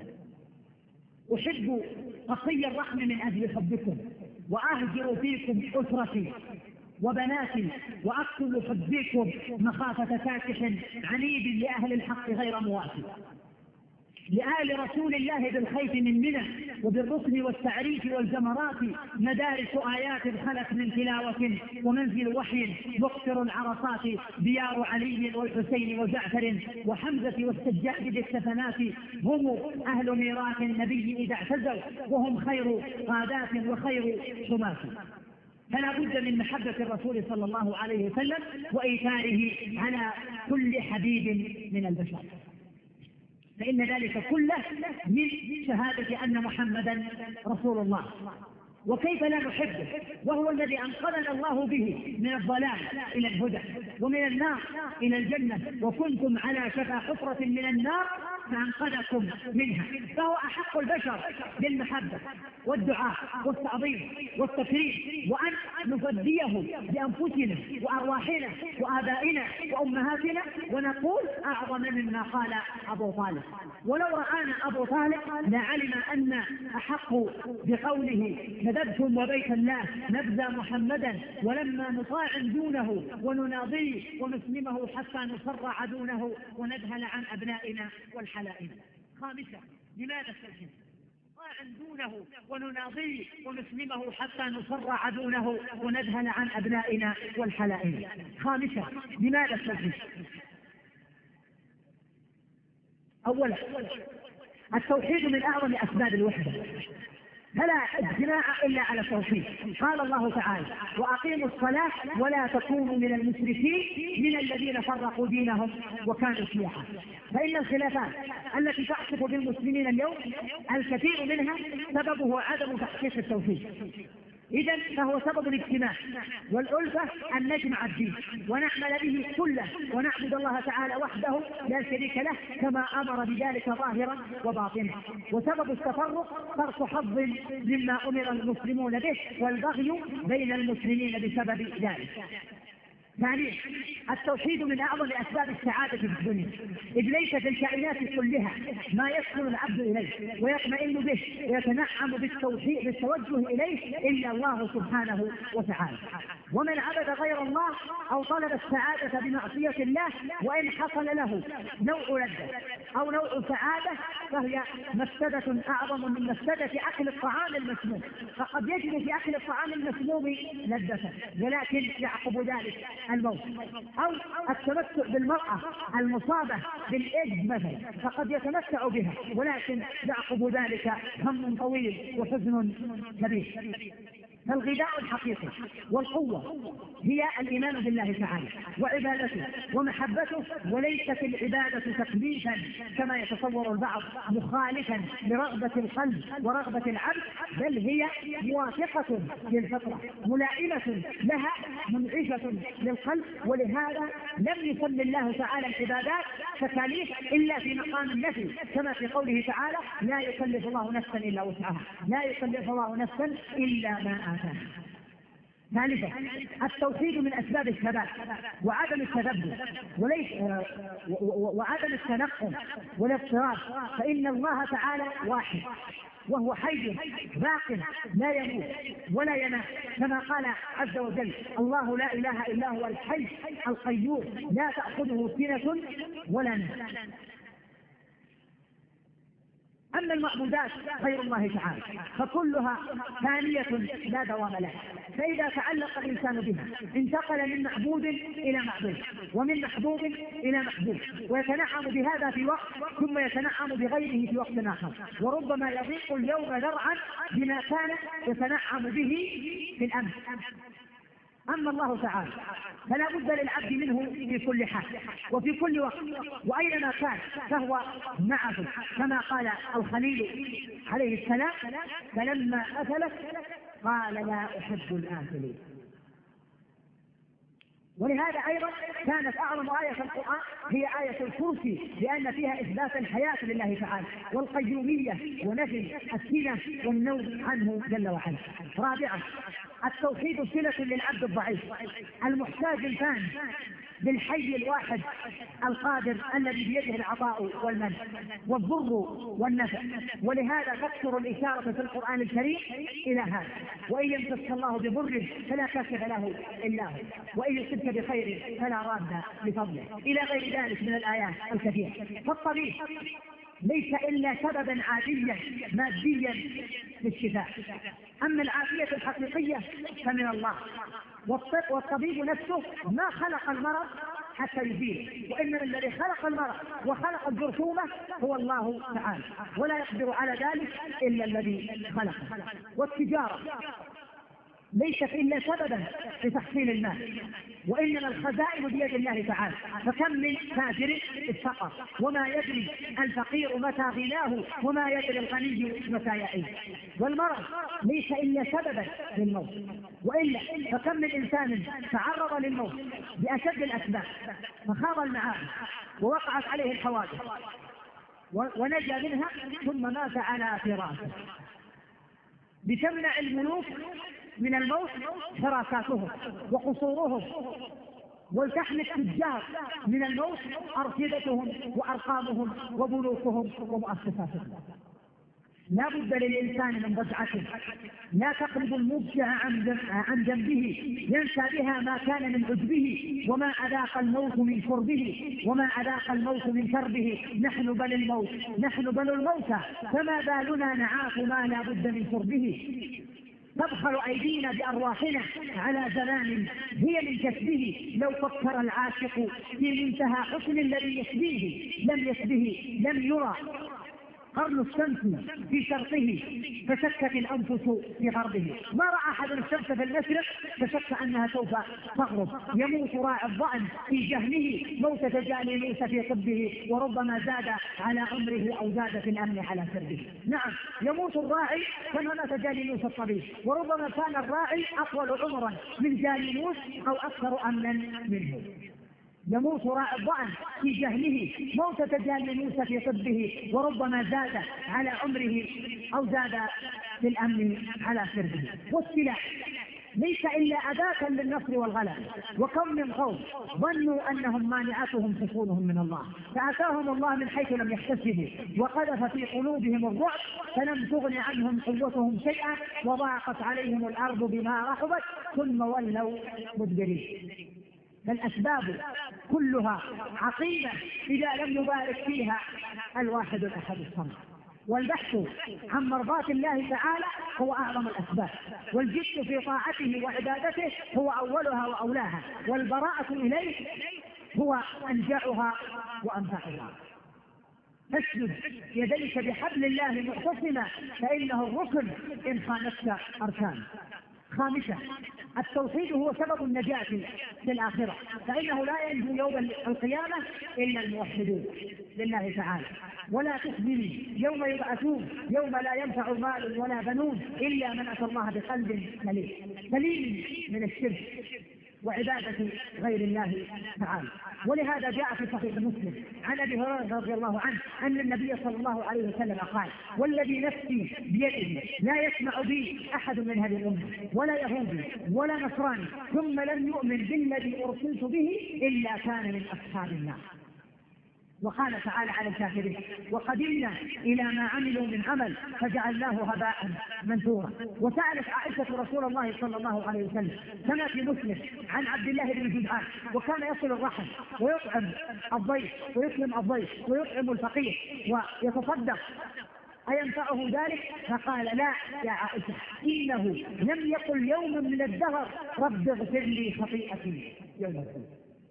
أحب قصي الرحم من أجل حبكم، وأهجر فيكم أسرتي وبناتي، وأقتل حبكم مخافة فاتح عنيد لأهل الحق غير موافي. لآل رسول الله بالخيف من منى وبالرسل والتعريف والجمرات مدارس آيات خلت من تلاوة ومنزل وحي مقصر العرصات، ديار علي والحسين وجعفر وحمزة والسجاد بالسفنات، هم أهل ميراث النبي إذا اعتزوا وهم خير قادات وخير حماة. فلا بد من محبة الرسول صلى الله عليه وسلم وإيثاره على كل حبيب من البشر، فإن ذلك كله من شهادة أن محمدا رسول الله. وكيف لا نحبه وهو الذي أنقذنا الله به من الضلال إلى الهدى ومن النار إلى الجنة، وكنتم على شفا حفرة من النار فأنقذكم منها، فهو أحق البشر بالمحبة والدعاء والتعظيم والتكريم، وأن نفديه بأنفسنا وأرواحنا وآبائنا وأمهاتنا ونقول أعظم مما قال أبو طالب. ولو رآنا أبو طالب لعلم أن أحق بقوله كذبتم وبيت الله نبذى محمدا ولما نطاع دونه ونناضيه ونسلمه حتى نصرع دونه وندهل عن أبنائنا والحلائل. خامسا، لماذا التلحين؟ نطاع دونه ونناضيه ونسلمه حتى نصرع دونه وندهل عن أبنائنا والحلائل. خامسا، لماذا التلحين؟ أولا، التوحيد من أعظم أسباب الوحدة، فلا اجتماع إلا على التوحيد. قال الله تعالى وأقيموا الصلاة ولا تكونوا من المشركين من الذين فرقوا دينهم وكانوا شيعا. فإن الخلافات التي تعصف بالمسلمين اليوم الكثير منها سببه عدم تحقيق التوحيد. إذن فهو سبب الاجتماع والألفة أن نجمع الدين ونعمل به كله ونعبد الله تعالى وحده لا شريك له كما أمر بذلك ظاهرا وباطنا. وسبب التفرق ترك حظ مما أمر المسلمون به والبغي بين المسلمين بسبب ذلك. ثانيا، التوحيد من أعظم أسباب السعادة في الدنيا، إذ ليس في الكائنات كلها ما يسكن العبد إليه ويطمئن به ويتنعم بالتوحيد بالتوجه إليه إلا الله سبحانه وتعالى. ومن عبد غير الله أو طلب السعادة بمعصية الله وإن حصل له نوع لذة أو نوع سعادة فهي مفسدة أعظم من مفسدة أكل الطعام المسموم. فقد يجد في أكل الطعام المسموم لذة ولكن يعقب ذلك الموت، أو التمتع بالمرأة المصابة بالإيدز مثلا فقد يتمتع بها ولكن يعقب ذلك هم طويل وحزن كبير. فالغذاء الحقيقي والقوة هي الإيمان بالله تعالى وعبادته ومحبته، وليست العبادة تكليفا كما يتصور البعض مخالفا لرغبة القلب ورغبة العبد، بل هي موافقة للفطرة ملائمة لها منعشة للقلب. ولهذا لم يسمي الله تعالى العبادات تكاليف إلا في مقام النفي كما في قوله تعالى لا يكلف الله نفسا إلا وسعها، لا يكلف الله نفسا إلا ما آتاها. ثالثا، التوحيد من أسباب الثبات وعدم التذبذب وليس وعدم التنقل والاضطراب، فإن الله تعالى واحد وهو حي باق لا يموت ولا ينام كما قال عز وجل الله لا إله إلا هو الحي القيوم لا تأخذه سنة ولا نوم. أما المعبودات غير الله تعالى فكلها ثانية لا دوام لها، فإذا تعلق الإنسان بها انتقل من معبود إلى معبود ومن محبوب إلى محبوب، ويتنعم بهذا في وقت ثم يتنعم بغيره في وقت آخر، وربما يضيق اليوم ذرعا بما كان يتنعم به في الأمس. أما الله تعالى فلا بد للعبد منه في كل حال وفي كل وقت وأينما كان فهو معه كما قال الخليل عليه السلام فلما أثلت قال لا أحب الآثلين. ولهذا أيضا كانت أعظم آية في القرآن هي آية الكرسي لأن فيها إثبات الحياة لله تعالى والقيومية ونفي السنة والنوم عنه جل وعلا. رابعا، التوحيد صلة للعبد الضعيف المحتاج الفاني بالحي الواحد القادر الذي بيده العطاء والمنع والضر والنفع. ولهذا تكثر الإشارة في القرآن الكريم إلى هذا وإن يمسك الله بضر فلا كاشف له إلا هو وإن يصبك بخير فلا راد لفضله إلى غير ذلك من الآيات الكثيرة. فالطبيب ليس إلا سببا عاديا ماديا للشفاء، أما العافية الحقيقية فمن الله. والطبيب نفسه ما خلق المرض حتى يزيله، وإنما الذي خلق المرض وخلق الجرثومة هو الله تعالى ولا يقدر على ذلك إلا الذي خلقه. والتجارة ليست إلا سببا لتحصيل المال وإنما الخزائن بيد الله تعالى، فكم من تاجر اتقى وما يدري الفقير متى غناه وما يدري الغني متى يعيش. والمرض ليس إلا سببا للموت وإلا فكم من إنسان تعرض للموت بأشد الأسباب فخاض المعارك ووقعت عليه الحوادث ونجا منها ثم مات على فراشه. بتمنع الملوك من الموت حراساتهم وقصورهم، ولتحمي التجار من الموت أرصدتهم وأرقامهم وبنوكهم ومؤسساتهم. لا بد للإنسان من ضجعة لا تقلب المبدع عن جنبه ينسى بها ما كان من عجبه، وما أذاق الموت من شربه وما أذاق الموت من كربه. نحن بل الموت نحن بل الموتى، فما بالنا نعاف ما لا بد من شربه. تبخل أيدينا بأرواحنا على زمان هي من كسبه. لو فكر العاشق في منتهى حسن الذي يشبيه لم يشبه لم يرى قرن الشمس في شرقه فشكت الأنفس في غربه. ما رأى أحد الشمس في المشرق فشك أنها سوف تغرب. يموت راعي الضأن في جهله موتة جالينوس في طبه، وربما زاد على عمره أو زاد في الأمن على سربه. نعم يموت الراعي كما مات جالينوس الطبيب، وربما كان الراعي أطول عمرا من جالينوس أو أكثر أمنا منه. يموت راعي الضأن في جهله موتة جالينوس في طبه، وربما زاد على عمره أو زاد في الأمن على سربه. والسلاح ليس إلا أداة للنصر والغلبة، وكم من قوم ظنوا أنهم مانعتهم حصونهم من الله فأتاهم الله من حيث لم يحتسبوا، وقذف في قلوبهم الرعب فلم تغن عنهم قوتهم شيئا، وضاقت عليهم الأرض بما رحبت ثم ولوا مدبرين. فالأسباب كلها عقيمة إذا لم يبارك فيها الواحد الأحد الصمد. والبحث عن مرضاة الله تعالى هو أعظم الأسباب، والجد في طاعته وعبادته هو أولها وأولاها، والبراءة إليه هو أنجعها وأنفعها. فاسجد يديك بحبل الله معتصما فإنه الركن إن خانتك أركان. خامسا التوحيد هو سبب النجاة في الآخرة، فإنه لا ينجو يوم القيامة إلا الموحدون لله تعالى. ولا تخزني يوم يبعثون يوم لا ينفع مال ولا بنون إلا من أتى الله بقلب سليم سليم من الشرك وعبادة غير الله تعالى. ولهذا جاء في صحيح مسلم عن أبي هريرة رضي الله عنه أن النبي صلى الله عليه وسلم قال: والذي نفسي بيده لا يسمع بي أحد من هذه الأمة ولا يهودي ولا نصراني ثم لم يؤمن بالذي أرسلت به إلا كان من أصحاب النار. وقال تعالى على الكافرين: وقدمنا إلى ما عملوا من عمل فجعلناه هباء منثورا. وسألت عائشة رسول الله صلى الله عليه وسلم كما في مسلم عن عبد الله بن جدعان: وكان يصل الرحم ويطعم الضيف ويكرم الضيف ويطعم الفقير ويتصدق أينفعه ذلك؟ فقال: لا يا عائشة، إنه لم يقل يوم من الدهر رب اغفر لي خطيئتي يوم الدين.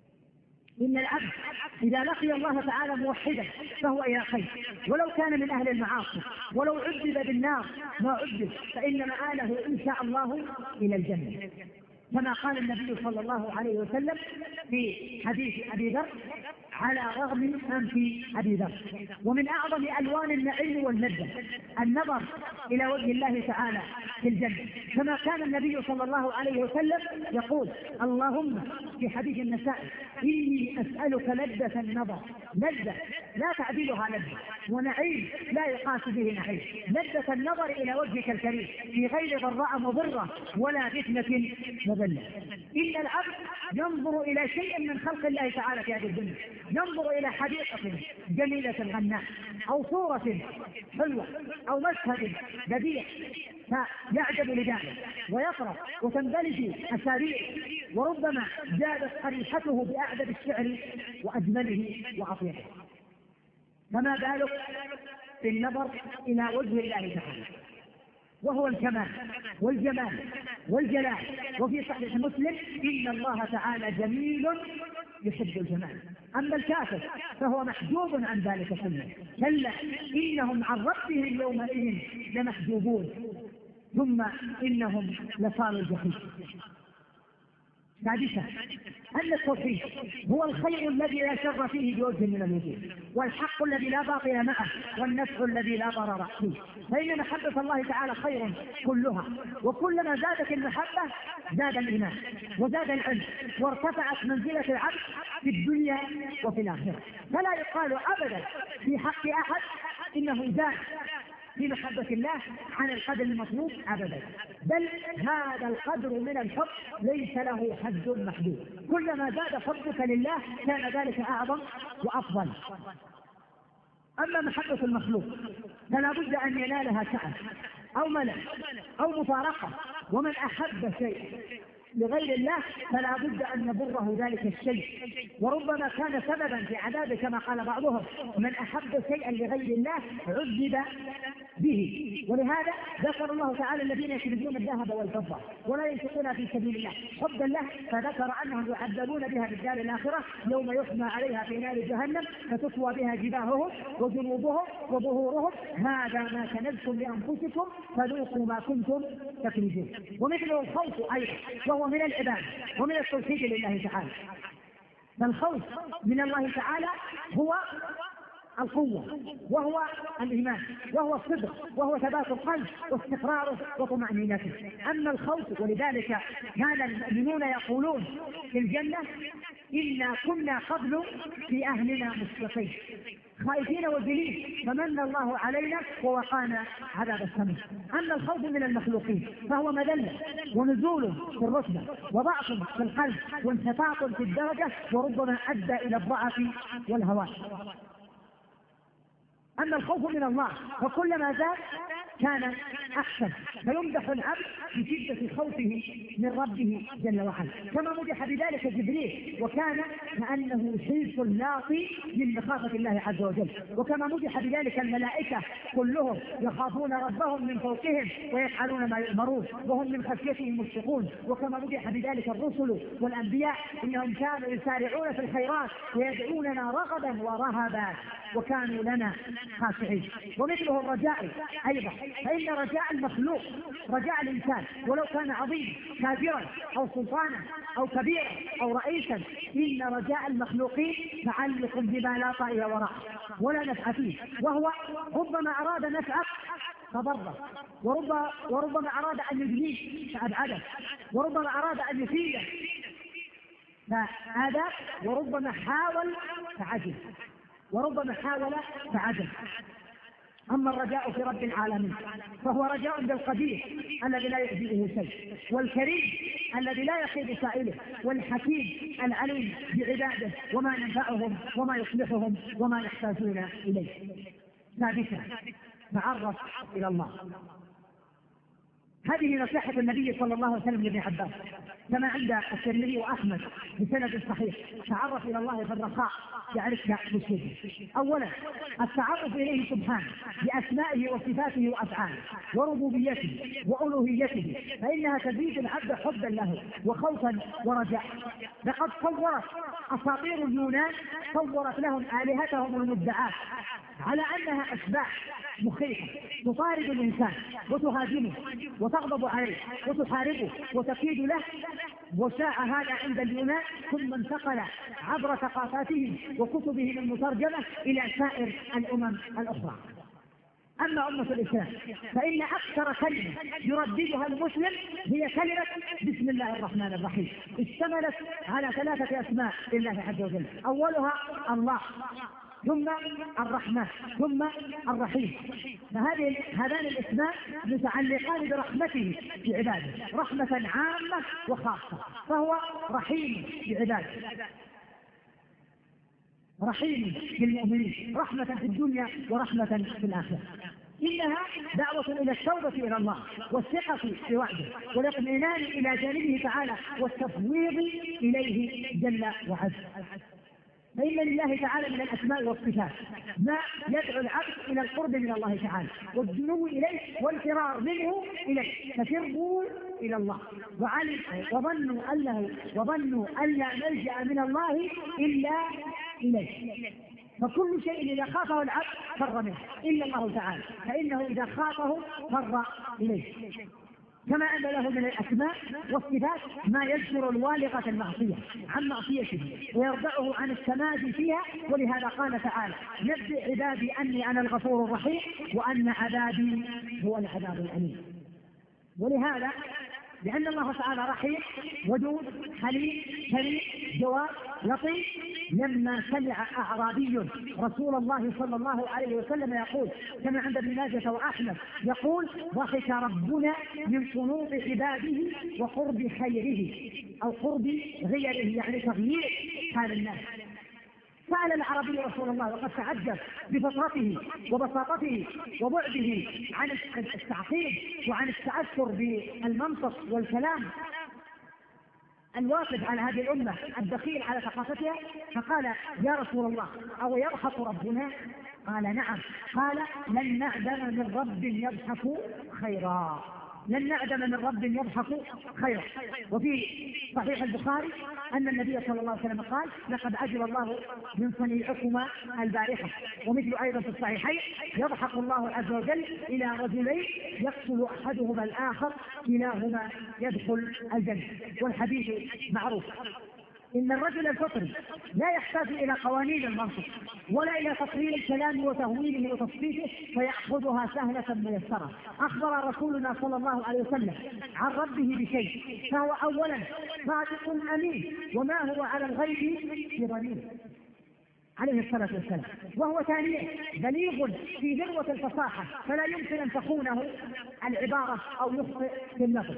إن العبد إذا لقي الله تعالى موحدا فهو إلى خير، ولو كان من أهل المعاصي ولو عذب بالنار ما عذب، فإن مآله إن شاء الله إلى الجنة، كما قال النبي صلى الله عليه وسلم في حديث أبي ذر: على رغم أنف أبي ذر. ومن أعظم ألوان النعيم واللذة النظر إلى وجه الله تعالى في الجنة، كما كان النبي صلى الله عليه وسلم يقول: اللهم في حديث النسائي: إني أسألك لذة النظر، لذة لا تعدلها لذة، ونعيم لا يقاس به نعيم، لذة النظر إلى وجهك الكريم في غير ضراء مضرة ولا فتنة مضلة. إن العبد ينظر إلى شيء من خلق الله تعالى في هذه الدنيا، ينظر إلى حديقة جميلة غناء أو صورة حلوة أو مشهد بديع فيعجب لذلك ويفرح وتندلج أساريره، وربما زادت قريحته بأعدد الشعر وأجمله وأطيبه. فما بالك بالنظر إلى وجه الله تعالى وهو الكمال والجمال والجلال. وفي صحيح مسلم: إن الله تعالى جميل يحب الجمال. أما الكافر فهو محجوب عن ذلك كله، كلا إنهم عن ربهم يومئذ لمحجوبون ثم إنهم لصالوا الجحيم. سادسا أن التوحيد هو الخير الذي لا شر فيه بوجه من الوجوه، والحق الذي لا باطل معه، والنفع الذي لا ضرر فيه. فإن محبة الله تعالى خير كلها، وكلما زادت المحبة زاد الإيمان وزاد العلم، وارتفعت منزلة العبد في الدنيا وفي الآخرة. فلا يقال أبدا في حق أحد إنه زاد في محبة الله عن القدر المطلوب أبدا، بل هذا القدر من الحب ليس له حد محدود. كلما زاد حبك لله كان ذلك أعظم وأفضل. أما محبة المخلوق فلا بد أن ينالها سعة أو ملل أو مفارقة، ومن أحب شيء لغير الله فلا بد أن يضره ذلك الشيء، وربما كان سببا في عذابه كما قال بعضهم: من أحب شيئا لغير الله عذب به. ولهذا ذكر الله تعالى الذين يكنزون الذهب والفضة ولا ينفقونها في سبيل الله حبا له، فذكر أنهم يعذبون بها في الدار الآخرة يوم يحمى عليها في نار جهنم فتكوى بها جباههم وجنوبهم وظهورهم: هذا ما كنزتم لأنفسكم فذوقوا ما كنتم تكنزون. ومثل الخوف أيضا، وهو من العبادة ومن التوحيد لله تعالى. فالخوف من الله تعالى هو القوة، وهو الإيمان، وهو الصدق، وهو ثبات القلب واستقراره وطمأنينته. أما الخوف، ولذلك كان المؤمنون يقولون في الجنة: إنا كنا قبل في أهلنا مشفقين خائفين وجلين فمن الله علينا ووقانا عذاب السموم. أما الخوف من المخلوقين فهو مذلة ونزول في الرتبة وضعف في القلب وانحطاط في الدرجة، وربما أدى إلى الضعف والهوان. أما الخوف من الله فكلما زاد كان أحسن، فيمدح العبد بشدة خوفه من ربه جل وعلا، كما مدح بذلك جبريل وكان كأنه حلف لاطي من مخافة الله عز وجل، وكما مدح بذلك الملائكة كلهم يخافون ربهم من فوقهم ويفعلون ما يؤمرون وهم من خشيته مشفقون، وكما مدح بذلك الرسل والأنبياء إنهم كانوا يسارعون في الخيرات ويدعوننا رغبا ورهبا وكانوا لنا خاشعين. ومثله الرجاء أيضا، فإن رجاء المخلوق رجاء الإنسان ولو كان عظيم كبيرا أو سلطانا أو كبيرا أو رئيسا، إن رجاء المخلوقين تعلق بما لا طائل وراء ولا نفع فيه، وهو ربما أراد نفعك فضره، وربما, وربما أراد أن يجنيه فأبعده، وربما أراد أن يفيده فهذا، وربما حاول فعجز، وربما حاول فعجز. أما الرجاء في رب العالمين فهو رجاء بالقدير الذي لا يعجزه شيء، والكريم الذي لا يخيب سائله، والحكيم العليم بعباده وما ينفعهم وما يصلحهم وما يحتاجون إليه. ثالثا تعرف إلى الله. هذه نصيحة النبي صلى الله عليه وسلم لابن عباس كما عند الترمذي وأحمد بسند صحيح: تعرف إلى الله في الرخاء يعرفك بالشدة. أولا التعرف إليه سبحانه بأسمائه وصفاته وأفعاله وربوبيته وألوهيته، فإنها تزيد العبد حبا له وخوفا ورجاء. لقد صورت أساطير اليونان صورت لهم آلهتهم المدعاة على أنها أشباح مخيفة تطارد الإنسان وتهاجمه وتغضب عليه وتحاربه وتكيد له. وشاع هذا عند اليونان ثم انتقل عبر ثقافاتهم وكتبهم المترجمة إلى سائر الأمم الأخرى. أما أمة الإسلام فإن أكثر كلمة يرددها المسلم هي كلمة بسم الله الرحمن الرحيم، اشتملت على ثلاثة أسماء لله عز وجل: أولها الله، ثم الرحمن، ثم الرحيم. فهذه هذان الاسمان متعلقان برحمته بعباده، رحمة عامة وخاصة، فهو رحيم بعباده، رحيم بالمؤمنين، رحمة في الدنيا ورحمة في الآخرة. إنها دعوة إلى التوبة إلى الله والثقة في وعده والاطمئنان إلى جانبه تعالى والتفويض إليه جل وعز. فإن لله تعالى من الأسماء والصفات ما يدعو العبد إلى القرب من الله تعالى والدنو إليه والفرار منه إليه، ففروا إلى الله وعلم وظنوا أنه وظنوا أن لا ملجأ من الله إلا إليه. فكل شيء إذا خافه العبد فر منه إلا الله تعالى، فإنه إذا خافه فر إليه. كما أن له من الأسماء والصفات ما يجبر الوالغة المعصية عن معصيته ويرضعه عن التمادي فيها. ولهذا قال تعالى: نبئ عبادي أني أنا الغفور الرحيم وأن عذابي هو العذاب الأليم. ولهذا لأن الله تعالى رحيم ودود حليم كريم جواد لطيف، لما سمع أعرابي رسول الله صلى الله عليه وسلم يقول كما عند ابن ماجه وأحمد يقول: ضحك ربنا من قنوط عباده وقرب خيره أو قرب غيره، يعني تغيير حال الناس. سأل العربي رسول الله وقد تعجب بفطرته وبساطته وبعده عن التعقيد وعن التأثر بالمنطق والكلام الواقف على هذه الأمة الدخيل على ثقافتها، فقال: يا رسول الله أو يضحك ربنا؟ قال: نعم. قال: لن نعدم من رب يضحك خيرا، لن نعدم من رب يضحك خيرا. وفي صحيح البخاري أن النبي صلى الله عليه وسلم قال: لقد عجب الله من صنيعكما البارحة. ومثل أيضا في الصحيحين: يضحك الله عز وجل إلى رجلين يقتل أحدهما الآخر كلاهما يدخل الجنة. والحديث معروف. إن الرجل الفطري لا يحتاج إلى قوانين المنطق ولا إلى تطويل الكلام وتهويله وتصفيفه فيأخذها سهلة ميسرة. أخبر رسولنا صلى الله عليه وسلم عن ربه بشيء فهو أولا صادق أمين، وما هو على الغيب بضنين عليه الصلاة والسلام، وهو ثانيا بليغ في ذروة الفصاحة فلا يمكن أن تخونه العبارة أو يخطئ في اللفظ،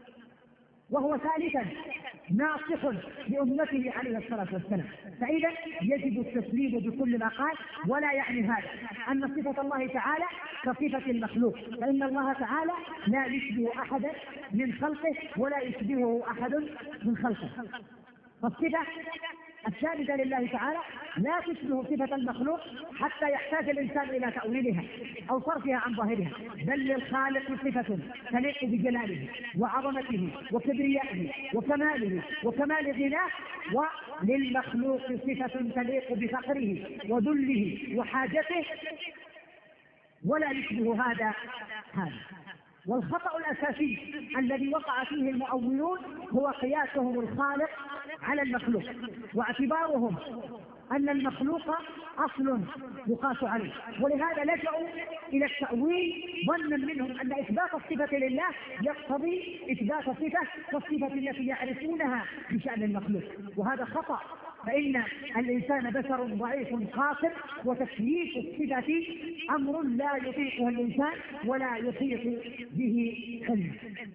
وهو ثالثا ناصح لأمته عليه الصلاة والسلام. فإذا يجب التسليم بكل ما قال، ولا يعني هذا أن صفة الله تعالى كصفة المخلوق، فإن الله تعالى لا يشبه أحدا من خلقه ولا يشبهه أحد من خلقه. فالصفة الثابتة لله تعالى لا تشبه صفة المخلوق حتى يحتاج الإنسان إلى تأويلها أو صرفها عن ظاهرها، بل للخالق صفة تليق بجلاله وعظمته وكبريائه وكماله وكمال غناه، وللمخلوق صفة تليق بفقره وذله وحاجته، ولا يشبه هذا هذا. والخطأ الأساسي الذي وقع فيه المؤولون هو قياسهم الخالق على المخلوق، واعتبارهم أن المخلوق أصل يقاس عليه، ولهذا لجأوا إلى التأويل ظنا منهم أن إثبات الصفة لله يقتضي إثبات صفة والصفة التي يعرفونها بشأن المخلوق، وهذا خطأ. فإن الإنسان بشر ضعيف قاصر، وتكييف الصفة أمر لا يطيقه الإنسان ولا يحيط به علم.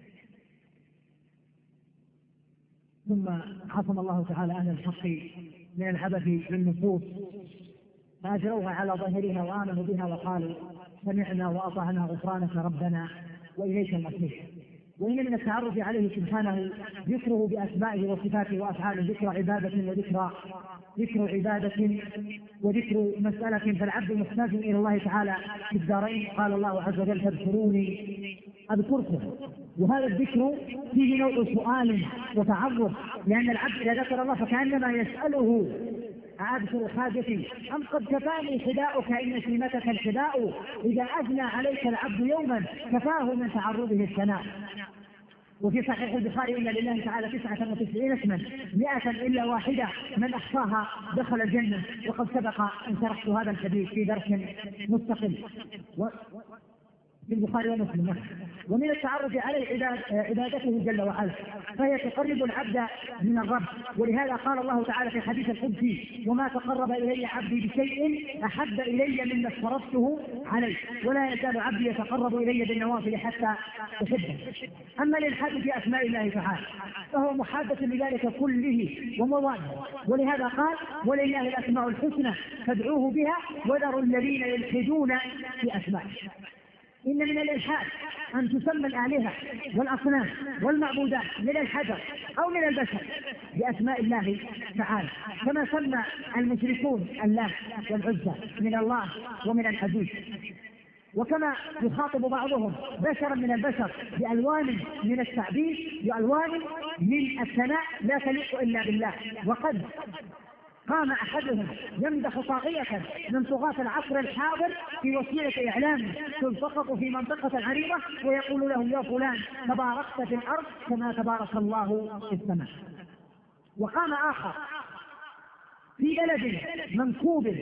ثم عصم الله تعالى أهل الحق من العبث بالنصوص فأجروها على ظاهرها وآمنوا بها وقالوا: سمعنا وأطعنا غفرانك ربنا وإليك المصير. وإن من التعرف عليه سبحانه ذكره بأسمائه وصفاته وأفعاله، ذكر عبادة وذكر ذكر عبادة وذكر مسألة، فالعبد محتاج إلى الله تعالى في الدارين. قال الله عز وجل: فاذكروني أذكركم. وهذا الذكر فيه نوع سؤال وتعرف، لأن العبد إذا ذكر الله فكأنما يسأله: أذكر حاجتي أم قد كفاني حذاؤك إن شيمتك الحذاء. إذا أثنى عليك العبد يوما كفاه من تعرضه الثناء. وفي صحيح البخاري: إن لله تعالى تسعة وتسعين اسما مئة إلا واحدة من أحصاها دخل الجنة. وقد سبق أن شرحت هذا الحديث في درس مستقل و... في البخاري ومسلم. ومن التعرف عليه عبادته جل وعلا، فهي تقرب العبد من الرب. ولهذا قال الله تعالى في الحديث القدسي: وما تقرب إلي عبدي بشيء أحب إلي مما افترضته عليه، ولا يزال عبدي يتقرب إلي بالنوافل حتى أحبه. أما للحد في أسماء الله تعالى فهو محادث بذلك كله ومواده. ولهذا قال: ولله الأسماء الحسنى فادعوه بها وذروا الذين يلحدون في أسمائه. إن من الإلحاد أن تسمى الآلهة والأصنام والمعبودات من الحجر أو من البشر بأسماء الله تعالى، كما سمى المشركون اللات والعزى من الله ومن العزيز. وكما يخاطب بعضهم بشرا من البشر بألوان من التعبير، بألوان من الثناء لا تليق إلا بالله. وقد قام أحدهم يمدح طاغية من طغاة العصر الحاضر في وسيلة إعلام تلتقط في منطقة عريضة ويقول لهم يا فلان تباركت في الأرض كما تبارك الله في السماء. وقام آخر في بلد منكوب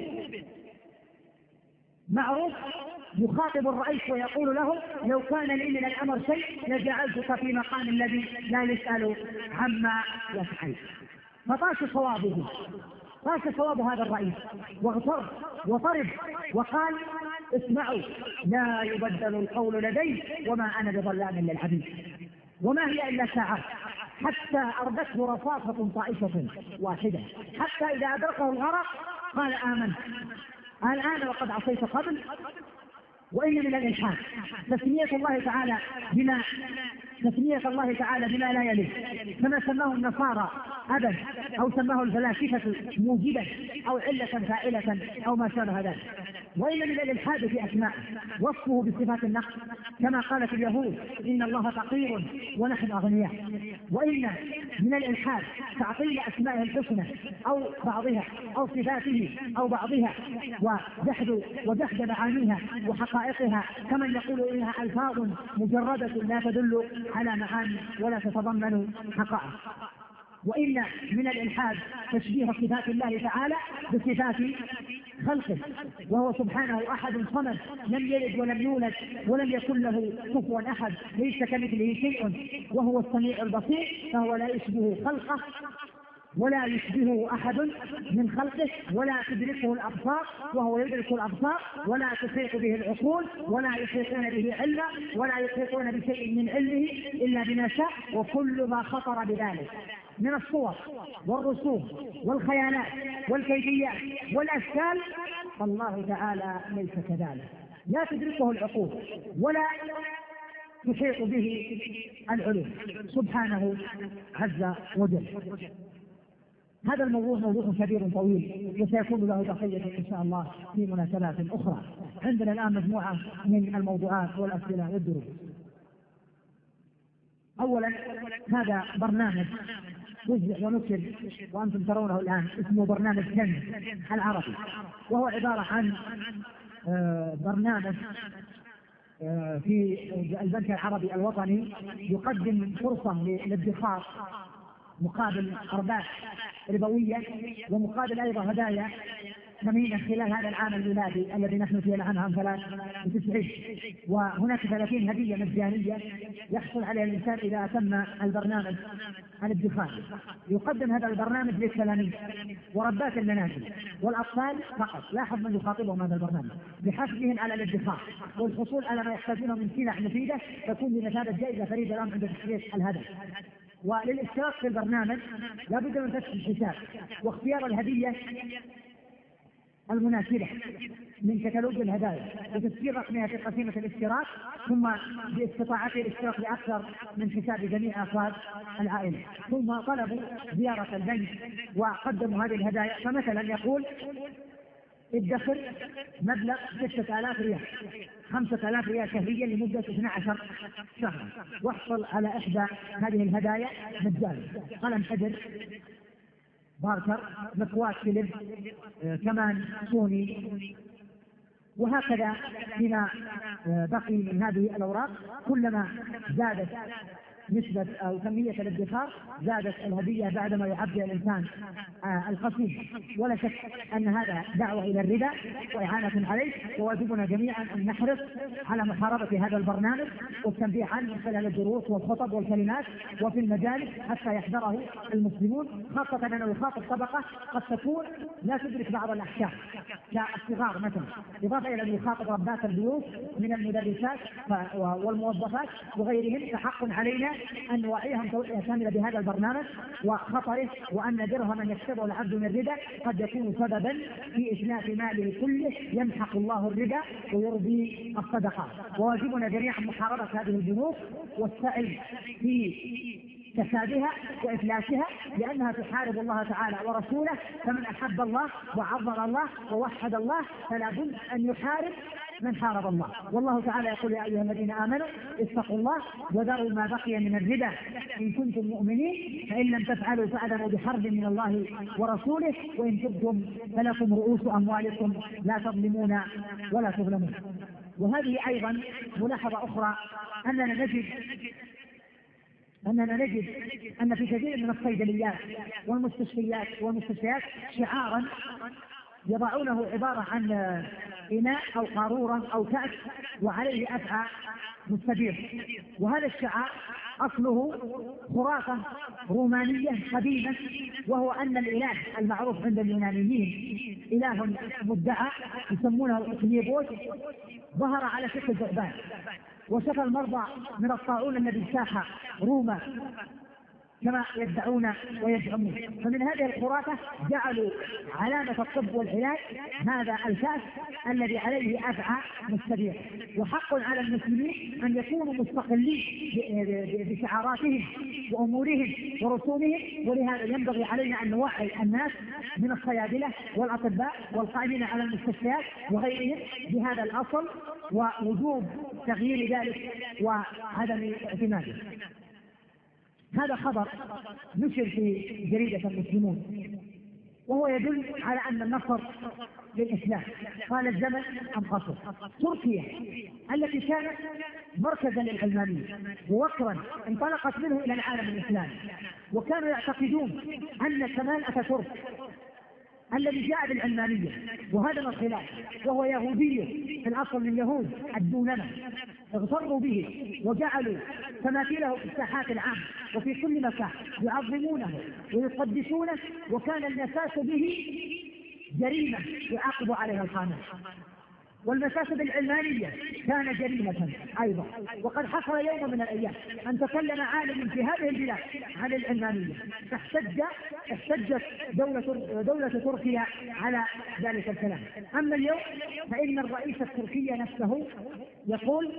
معروف يخاطب الرئيس ويقول له لو كان لي من الأمر شيء لجعلتك في مقام الذي لا يسأل عما يفعل. فطاش صوابه طاش صواب هذا الرئيس واغتر وطرب وقال اسمعوا لا يبدل القول لدي وما أنا بظلام للعبيد. وما هي إلا ساعات حتى أردته رصاصة طائشة واحدة حتى إذا أدركه الغرق قال آمنت الآن وقد عصيت قبل. وإن من الإلحاد تسمية الله تعالى بما تسمية الله تعالى بما لا يليق كما سماه النصارى أبا أو سماه الفلاسفة موجبا أو علة فائلة أو ما شابه ذلك. وإن من الإلحاد في أسماء وصفه بصفات النقص كما قالت اليهود إن الله فقير ونحن أغنياء. وإن من الإلحاد تعطيل أسمائه الحسنى أو بعضها أو صفاته أو بعضها وجحد وجحد معانيها وحقائقها كمن يقول إنها ألفاظ مجردة لا تدل على معاني ولا تتضمن حقائق. وإن من الإلحاد تشبيه صفات الله تعالى بصفات خلقه وهو سبحانه أحد صمد لم يلد ولم يولد ولم يكن له كفوا أحد ليس كمثله شيء وهو السميع البصير فهو لا يشبه خلقه ولا يشبهه أحد من خلقه ولا تدركه الأبصار وهو يدرك الأبصار ولا تحيط به العقول ولا يحيطون به علما ولا يحيطون بشيء من علمه إلا بما شاء وكل ما خطر بذلك من الصور والرسوم والخيالات والكيفيات والأشكال فالله تعالى ليس كذلك لا تدركه العقول ولا تحيط به العلوم سبحانه عز وجل. هذا الموضوع موضوع كبير طويل وسيكون له بقية إن شاء الله في مناسبات أخرى. عندنا الآن مجموعة من الموضوعات والأسئلة والدروس. أولا هذا برنامج وزع ونشر وأنتم ترونه الآن اسمه برنامج كنز العربي وهو عبارة عن برنامج في البنك العربي الوطني يقدم فرصة للادخار مقابل أرباح ربوية ومقابل أيضا هدايا ثمينة خلال هذا العام الميلادي الذي نحن فيه الآن عام ثلاث وتسعين. وهناك ثلاثين هدية مجانية يحصل عليها الإنسان إذا أتم البرنامج الادخاري. يقدم هذا البرنامج للتلاميذ وربات المنازل والأطفال فقط. لاحظ من يخاطبهم هذا البرنامج بحثهم على الادخار والحصول على ما يحتاجونه من سلع مفيدة تكون بمثابة جائزة فريدة الآن عند تحقيق الهدف. وللاشتراك في البرنامج لا بد من فتح الحساب واختيار الهدية المناسبة من كتالوج الهدايا وتسجيل رقمها في قسيمة الاشتراك ثم باستطاعته الاشتراك لأكثر من حساب جميع أفراد العائلة ثم طلبوا زيارة البنك وقدموا هذه الهدايا. فمثلا يقول ادخر مبلغ ستة آلاف ريال خمسة آلاف ريال شهريا لمدة اثني عشر شهرا واحصل على إحدى هذه الهدايا مجانا قلم حجر باركر مكواة فيليب آه، كمان سوني وهكذا فيما آه، بقي من هذه الأوراق. كلما زادت نسبة أو كمية الادخار زادت الهدية بعدما يعبي الإنسان آه القصيد. ولا شك أن هذا دعوة إلى الربا وإعانة عليه وواجبنا جميعا أن نحرص على محاربة هذا البرنامج والتنبيه عنه من خلال الدروس والخطب والكلمات وفي المجالس حتى يحذره المسلمون خاصة أنه يخاطب طبقة قد تكون لا تدرك بعض الأحكام كالصغار مثلا إضافة إلى أن يخاطب ربات البيوت من المدرسات والموظفات وغيرهم. فحق علينا أن نوعيهم توعية كاملة بهذا البرنامج وخطره وأن درهما يكسبه العبد من الربا قد يكون سببا في إتلاف ماله كله يمحق الله الربا ويرضي الصدقات. وواجبنا جميعا محاربة هذه البنوك والسعي في كسادها وإفلاسها لأنها تحارب الله تعالى ورسوله. فمن أحب الله وعظم الله ووحد الله فلا بد أن يحارب من حارب الله. والله تعالى يقول يا أيها الذين آمنوا اتقوا الله وذروا ما بقي من الربا إن كنتم مؤمنين فإن لم تفعلوا فأذنوا بحرب من الله ورسوله وإن تبتم فلكم رؤوس أموالكم لا تظلمون ولا تظلمون. وهذه أيضا ملاحظة أخرى أننا نجد أننا نجد أن في كثير من الصيدليات والمستشفيات والمستشفيات شعارا يضعونه عبارة عن إناء أو قارورا أو كأس وعليه أفعى مستدير. وهذا الشعار أصله خرافة رومانية قديمة، وهو أن الإله المعروف عند اليونانيين إله مدعى يسمونه الأكليبوس ظهر على شكل ثعبان وشفى المرضى من الطاعون الذي ساح روما كما يدعون ويزعمون. فمن هذه الخرافة جعلوا علامة الطب والعلاج هذا الكأس الذي عليه أفعى مستدير. وحق على المسلمين أن يكونوا مستقلين بشعاراتهم وأمورهم ورسومهم، ولهذا ينبغي علينا أن نوعي الناس من الصيادلة والأطباء والقائمين على المستشفيات وغيرهم بهذا الأصل ووجوب تغيير ذلك وعدم اعتماده. هذا خبر نشر في جريدة المسلمون وهو يدل على أن النصر للإسلام قال الزمن أم قصر. تركيا التي كانت مركزا للعلمانية ووكرا انطلقت منه إلى العالم الإسلامي، وكانوا يعتقدون أن كمال أتاتورك الذي جاء بالعلمانية وهدم الخلاف وهو يهودي في الأصل من يهود الدونمة اغتروا به وجعلوا تماثيله في الساحات العامة وفي كل مكان يعظمونه ويقدسونه، وكان المساس به جريمة يعاقب عليها القانون. والمساس بالعلمانية كان جريمة أيضا. وقد حصل يوم من الأيام أن تكلم عالم في هذه البلاد عن العلمانية فاحتج احتجت دولة, دولة تركيا على ذلك الكلام. أما اليوم فإن الرئيس التركي نفسه يقول،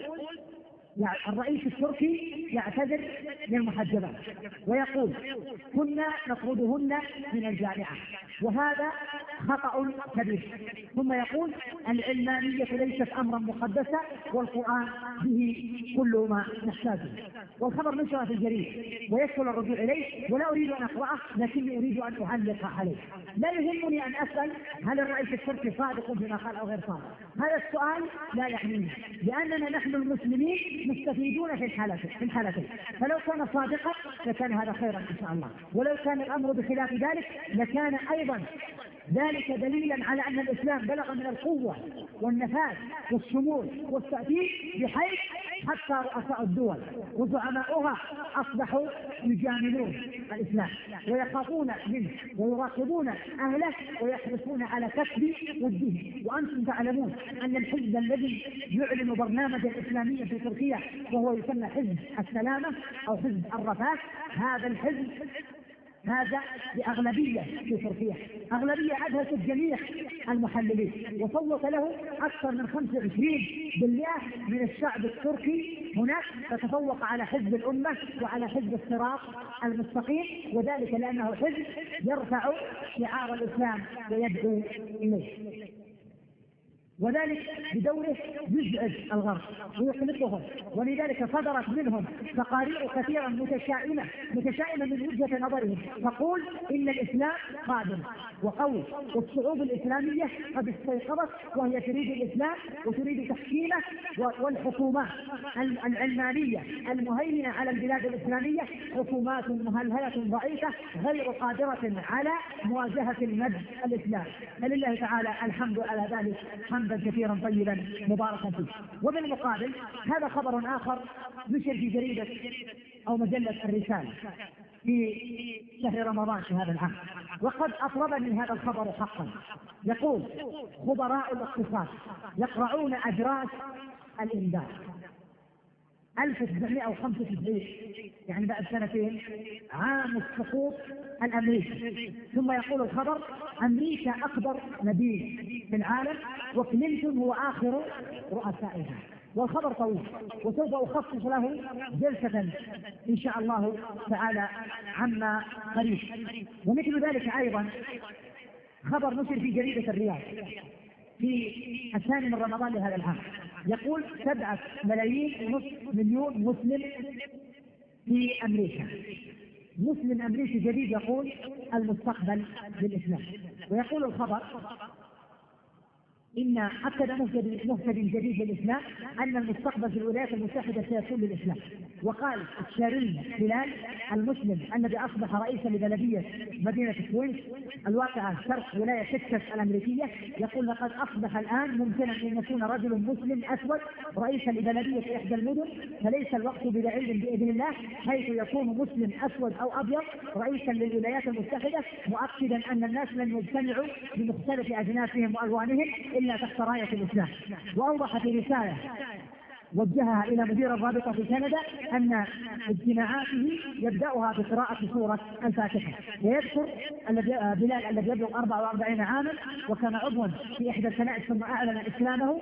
الرئيس التركي يعتذر للمحجبات ويقول كنا نطردهن من الجامعة وهذا خطأ كبير. ثم يقول العلمانية ليست أمرا مقدسا والقرآن به كل ما نحتاجه. والخبر نشر في الجريدة ويسهل الرجوع إليه، ولا أريد أن أقرأه لكني أريد أن أعلق عليه. لا يهمني أن أسأل هل الرئيس التركي صادق فيما قال أو غير صادق، هذا السؤال لا يعنينا، لأننا نحن المسلمين مستفيدون في الحالتين في الحالتين فلو كان صادقا لكان هذا خيرا إن شاء الله، ولو كان الأمر بخلاف ذلك لكان أيضا ذلك دليلا على أن الإسلام بلغ من القوة والنفاذ والشمول والتأثير بحيث حتى رؤساء الدول وزعماؤها أصبحوا يجاملون الإسلام ويخافون منه ويراقبون أهله ويحرصون على كسب وده. وأنتم تعلمون أن الحزب الذي يعلن برنامجا إسلاميا في تركيا وهو يسمى حزب السلامة أو حزب الرفاه، هذا الحزب هذا بأغلبية في تركيا، أغلبية أدهشت جميع المحللين، وصوت له أكثر من خمسة وعشرين بالمئة من الشعب التركي هناك، تتفوق على حزب الأمة وعلى حزب الصراط المستقيم، وذلك لأنه حزب يرفع شعار الإسلام ويدعو إليه، وذلك بدوره يزعج الغرب ويقلقهم. ولذلك صدرت منهم تقارير كثيرا متشائمة متشائمة من وجهة نظرهم تقول إن الإسلام قادم وقوي، والشعوب الإسلامية قد استيقظت وهي تريد الإسلام وتريد تحكيمه، والحكومات العلمانية المهيمنة على البلاد الإسلامية حكومات مهلهلة ضعيفة غير قادرة على مواجهة المد الإسلامي. فلله تعالى الحمد على ذلك حمدا كثيرا طيبا مباركا فيه. وبالمقابل هذا خبر آخر نشر في جريدة أو مجلة الرسالة في شهر رمضان في هذا العام، وقد أطربني هذا الخبر حقا. يقول خبراء الاقتصاد يقرعون أجراس الإمداد ألف وتسعمائة وخمسة وتسعين، يعني بعد سنتين عام السقوط الأمريكي. ثم يقول الخبر أمريكا أكبر نبيل في العالم وكلينتون هو آخر رؤسائها. والخبر طويل وسوف أخصص له جلسة إن شاء الله تعالى عما قريب. ومثل ذلك أيضا خبر نشر في جريدة الرياض في الثاني من رمضان لهذا العام، يقول سبعة ملايين ونصف مليون مسلم في أمريكا. مسلم أمريكي جديد يقول المستقبل للإسلام. ويقول الخبر إن أكد مهتد جديد للإسلام أن المستقبل في الولايات المتحدة سيكون للإسلام. وقال شارين هلال المسلم الذي أصبح رئيسا لبلدية مدينة كوينز الواقعة شرق ولاية تكساس الأمريكية، يقول لقد أصبح الآن ممكنا أن يكون رجل مسلم أسود رئيسا لبلدية إحدى المدن، فليس الوقت بعيد بإذن الله حيث يكون مسلم أسود أو أبيض رئيسا للولايات المتحدة، مؤكدا أن الناس لن يجتمعوا بمختلف أجناسهم وألوانهم إلا تحت راية الإسلام. وأوضح في رسالة وجهها إلى مدير الرابطة في كندا أن اجتماعاته يبدأها بقراءة سورة الفاتحة. ويذكر بلال الذي يبلغ أربع وأربعين عاما وكان عضوا في إحدى الكنائس ثم أعلن إسلامه،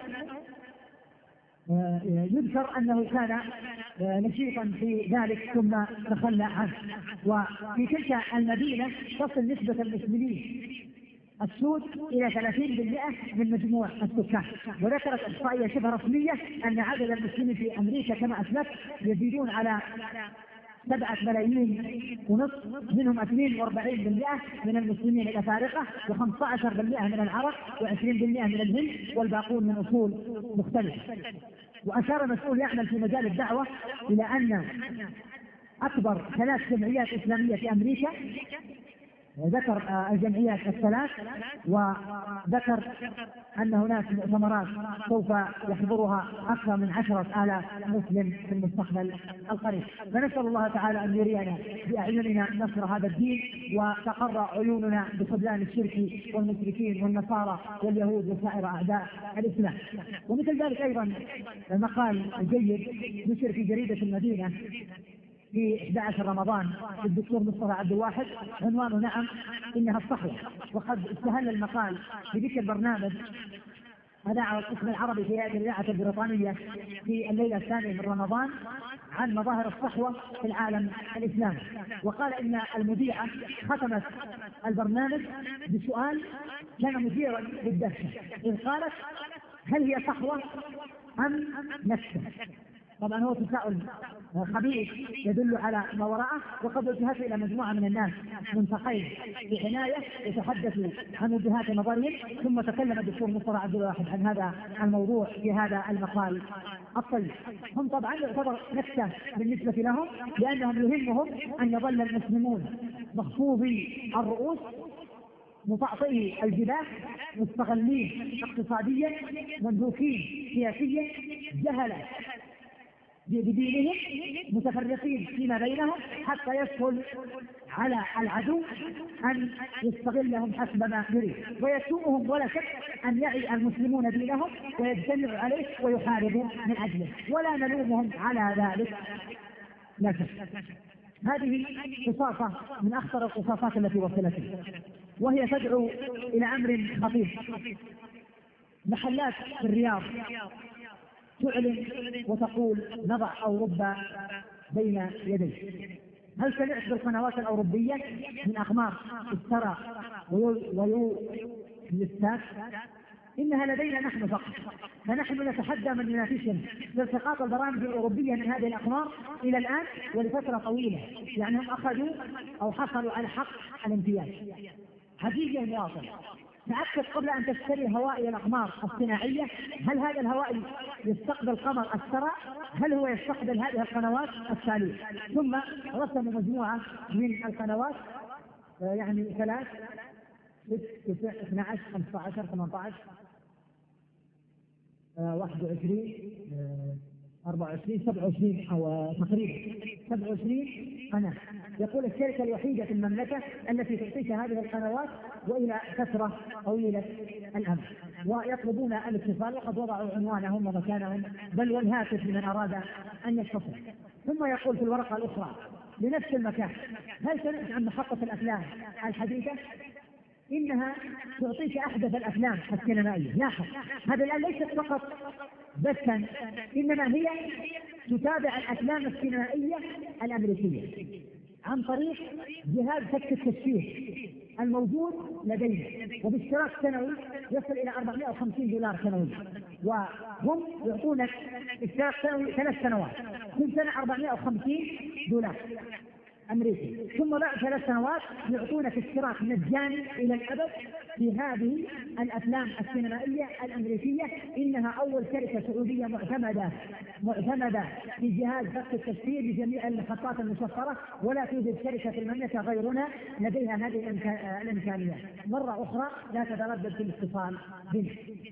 يذكر أنه كان نشيطا في ذلك ثم تخلى عنه. وفي تلك المدينة تصل نسبة المسلمين السود إلى ثلاثين بالمئة من مجموع السكان. وذكرت إحصائية شبه رسمية أن عدد المسلمين في أمريكا كما أسلفت يزيدون على سبعة ملايين ونصف، منهم اثنين وأربعين بالمئة من المسلمين الأفارقة وخمسة عشر بالمئة من العرب وعشرين بالمئة من الهند والباقون من أصول مختلفة. وأشار مسؤول يعمل في مجال الدعوة إلى أن أكبر ثلاث جمعيات إسلامية في أمريكا، ذكر الجمعيات الثلاث وذكر أن هناك مؤتمرات سوف يحضرها أكثر من عشرة آلاف مسلم في المستقبل القريب. فنسأل الله تعالى أن يرينا بأعيننا نصر هذا الدين وتقر عيوننا بخذلان الشرك والمشركين والنصارى واليهود وسائر أعداء الإسلام. ومثل ذلك أيضا مقال جيد نشر في جريدة المدينة في إحدى عشر رمضان الدكتور مصطفى عبد الواحد عنوانه نعم إنها الصحوة. وقد استهل المقال بذكر برنامج أذاعه القسم العربي في هيئة الإذاعة البريطانية في الليلة الثانية من رمضان عن مظاهر الصحوة في العالم الإسلامي. وقال إن المذيعة ختمت البرنامج بسؤال كان مثيرا للدهشة، إذ قالت هل هي صحوة أم نكسة؟ طبعا هو تساؤل خبيث يدل على ما وراءه. وقد وجهت الى مجموعه من الناس منتقين بعنايه يتحدثوا عن وجهات نظرهم، ثم تكلم الدكتور مصطفى عبد الواحد عن هذا الموضوع في هذا المقال الطيب. هم طبعا يعتبر نكته بالنسبه لهم لانهم يهمهم ان يظل المسلمون مخفوضي الرؤوس مطعطئي الجباه مستغلين اقتصاديا مملوكين سياسيا جهله بدينهم متفرقين فيما بينهم حتى يسهل على العدو أن يستغلهم حسب ما يريد. ويسوءهم ولا شك أن يعي المسلمون دينهم ويجتمعوا عليه ويحاربوا من أجله، ولا نلومهم على ذلك لا شك. هذه قصاصة من أخطر القصاصات التي وصلتنا، وهي تدعو إلى أمر خطير. محلات في الرياض تعلن وتقول نضع أوروبا بين يديه. هل سمعت بالقنوات الأوروبية من أقمار الثرى ويو الاستاك؟ إنها لدينا نحن فقط، فنحن نتحدى من ينافسنا لالتقاط البرامج الأوروبية من هذه الأقمار إلى الآن ولفترة طويلة، يعني هم أخذوا أو حصلوا على حق الامتياز. حقيقة يا واصل، تأكد قبل أن تشتري هوائي الأقمار الصناعية هل هذا الهوائي يستقبل قمر الثرى؟ هل هو يستقبل هذه القنوات التالية؟ ثم رسموا مجموعة من القنوات، يعني ثلاث ست تسع اثنى عشر خمسة عشر ثمانية عشر واحد وعشرين أربعة وعشرين سبعة وعشرين أو تقريبا سبعة وعشرين قناة. يقول الشركة الوحيدة في المملكة التي تعطيك هذه القنوات وإلى فترة طويلة الأمد، ويطلبون الاتصال وقد وضعوا عنوانهم ومكانهم بل والهاتف لمن أراد أن يتصل. ثم يقول في الورقة الأخرى لنفس المكان هل سمعت عن محطة الأفلام الحديثة؟ إنها تعطيك أحدث الأفلام السينمائية. لاحظ هذا الآن ليست فقط بثا، إنما هي تتابع الأفلام السينمائية الأمريكية عن طريق جهاز فك التشفير الموجود لدينا، وباشتراك سنوي يصل إلى أربعمائة وخمسين دولار سنويا، وهم يعطونك اشتراك سنوي ثلاث سنوات، كل سنة أربعمائة وخمسين دولار أمريكي، ثم بعد ثلاث سنوات يعطونك اشتراك مجاني إلى الأبد في هذه الأفلام السينمائية الأمريكية. إنها أول شركة سعودية معتمدة معتمدة في جهاز فك التشفير بجميع المحطات المشفرة، ولا توجد شركة في المملكة غيرنا لديها هذه الإمكانيات. مرة أخرى لا تتردد في الاتصال بنا،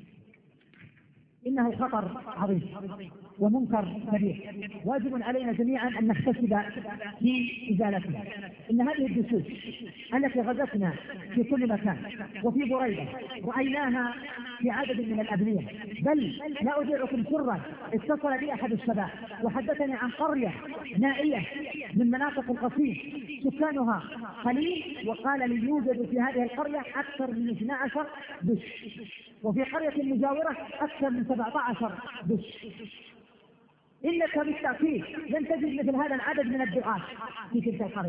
إنه خطر عظيم ومنكر كبير، واجب علينا جميعا أن نحتسب في إزالته. إن هذه الدسوس التي غزتنا في كل مكان وفي بريدة رأيناها في عدد من الأبنية، بل لا أدعكم سرا، اتصل بي أحد الشباب وحدثني عن قرية نائية من مناطق القصيم سكانها قليل، وقال لي يوجد في هذه القرية أكثر من اثني عشر دش، وفي قرية مجاورة أكثر من سبعة عشر دش. إنك بالتأكيد لن تجد مثل هذا العدد من الدعاة في تلك القرية.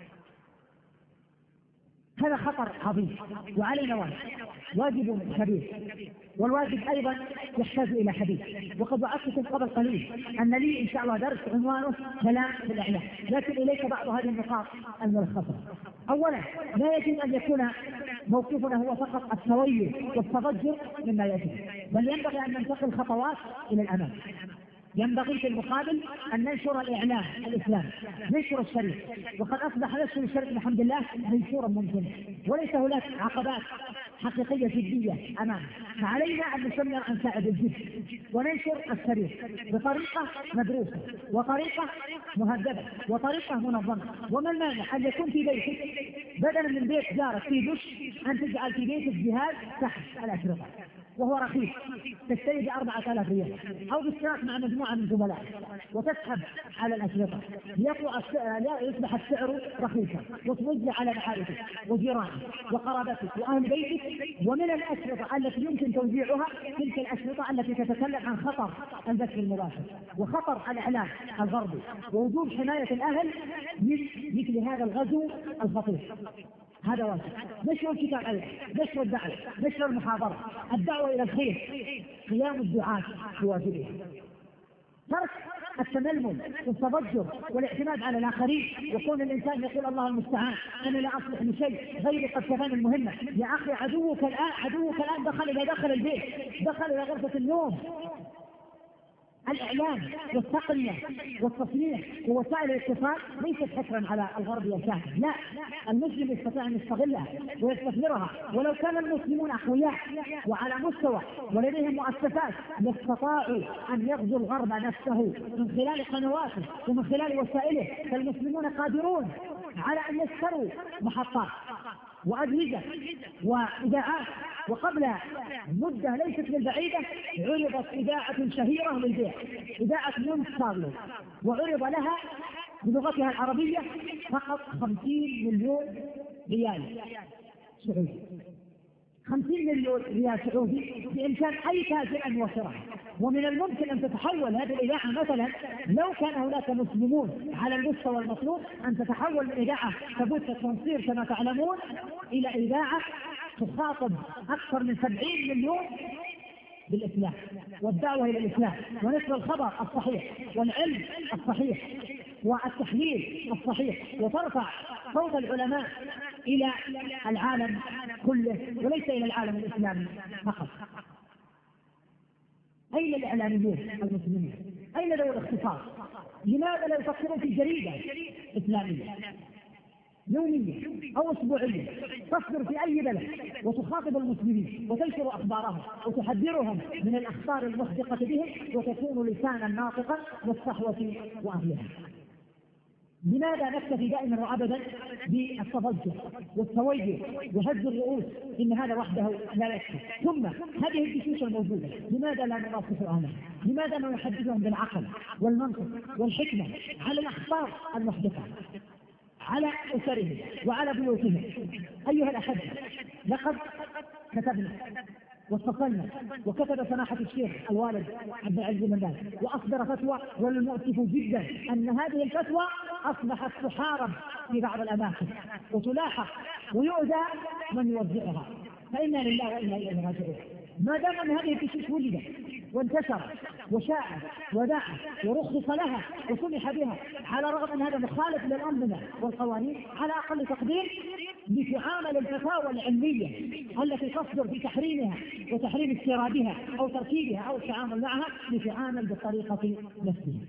هذا خطر عظيم وعلينا واجب واجب كبير، والواجب أيضا يحتاج إلى حديث. وقد وعدتكم قبل قليل أن لي إن شاء الله درس عنوانه كلام في الإعلام، لكن إليك بعض هذه النقاط الملخصة. أولا، لا يجب أن يكون موقفنا هو فقط التويل والتضجر مما يجب، بل ينبغي أن ننتقل خطوات إلى الأمام. ينبغي في المقابل أن ننشر الإعلام الإسلامي، ننشر الشريف، وقد أصبح نشر الشريف الحمد لله منشورا ممكنا، وليس هناك عقبات حقيقية جدية أمامنا، فعلينا أن نسمر عن ساعد الجد وننشر الشريف بطريقة مدروسة وطريقة مهذبة وطريقة منظمة. وما المانع أن يكون في بيتك بدلا من بيت جارك في دش أن تجعل في بيتك جهاز تحت الأشرطة، وهو رخيص، تشتري بأربعة آلاف ريال أو باشتراك مع مجموعة من زملائك وتسحب على الأشرطة، يصبح السعر رخيصا وتوزع على معارفك وجيرانك وقرابتك وأهل بيتك. ومن الأشرطة التي يمكن توزيعها تلك الأشرطة التي تتكلم عن خطر البث المباشر وخطر الإعلام الغربي ووجوب حماية الأهل من مثل هذا الغزو الخطير. هذا واجب. نشر الكتاب أيضا، نشر الدعوة، نشر المحاضرة، الدعوة إلى الخير، قيام الدعاة بواجبها، ترك التململ والتضجر والاعتماد على الآخرين، وكون الإنسان يقول الله المستعان أنا لا أصلح لشيء غيري قد كفاني المهمة. يا أخي عدوك الآن عدوك الآن دخل إلى داخل البيت، دخل إلى غرفة النوم. الإعلام والتقنية والتصنيع ووسائل الاتصال ليست حكرا على الغرب والشام، لا، المسلم يستطيع أن يستغلها ويستثمرها. ولو كان المسلمون أقوياء وعلى مستوى ولديهم مؤسسات لاستطاعوا أن يغزوا الغرب نفسه من خلال قنواته ومن خلال وسائله، فالمسلمون قادرون على أن يشتروا محطات وأجهزة وإذاعات. وقبل مدة ليست بالبعيدة عرضت إذاعة شهيرة للبيع، إذاعة مونتسارلو، وعرض لها بلغتها العربية فقط خمسين مليون ريال سعودي. خمسين مليون ريال سعودي بإمكان أي تاجر أن يوفرها. ومن الممكن أن تتحول هذه الإذاعة مثلا لو كان هناك مسلمون على المستوى المطلوب أن تتحول من إذاعة تبث التنصير كما تعلمون إلى إذاعة تخاطب أكثر من سبعين مليون بالإسلام والدعوة إلى الإسلام ونشر الخبر الصحيح والعلم الصحيح والتحليل الصحيح، وترفع صوت العلماء إلى العالم كله وليس إلى العالم الإسلامي فقط. أين الإعلاميون المسلمين؟ أين ذوي الاختصاص؟ لماذا لا يفكرون في جريدة إسلامية يومية أو أسبوعية تصدر في أي بلد وتخاطب المسلمين وتنشر أخبارهم وتحذرهم من الأخبار المصدقة بهم وتكون لسانا ناطقا للصحوة وأهلها؟ لماذا نكتفي دائما وابدا بالتضجر والتويل وهز الرؤوس؟ ان هذا وحده لا يكفي. ثم هذه الدشوش الموجوده لماذا لا نناقش اهلها؟ لماذا لا نحدثهم بالعقل والمنطق والحكمه على الاخبار المحدثه على اسرهم وعلى بيوتهم؟ ايها الاحبه، لقد كتبنا واتصلنا، وكتب سماحة الشيخ الوالد عبد العزيز بن باز وأصدر فتوى، والمؤسف جدا أن هذه الفتوى أصبحت تحارب في بعض الأماكن وتلاحق ويؤذى من يوزعها، فإنا لله وإنا إليه راجعون. ما دام أن هذه التشويش ولدت وانتشرت وشاعت وداعت ورخص لها وسمح بها، على الرغم أن هذا مخالف للأنظمة والقوانين، على أقل تقدير لتعامل الفتاوى العلمية التي تصدر في تحريمها وتحريم استيرادها أو تركيبها أو التعامل معها لتعامل بالطريقة نفسها.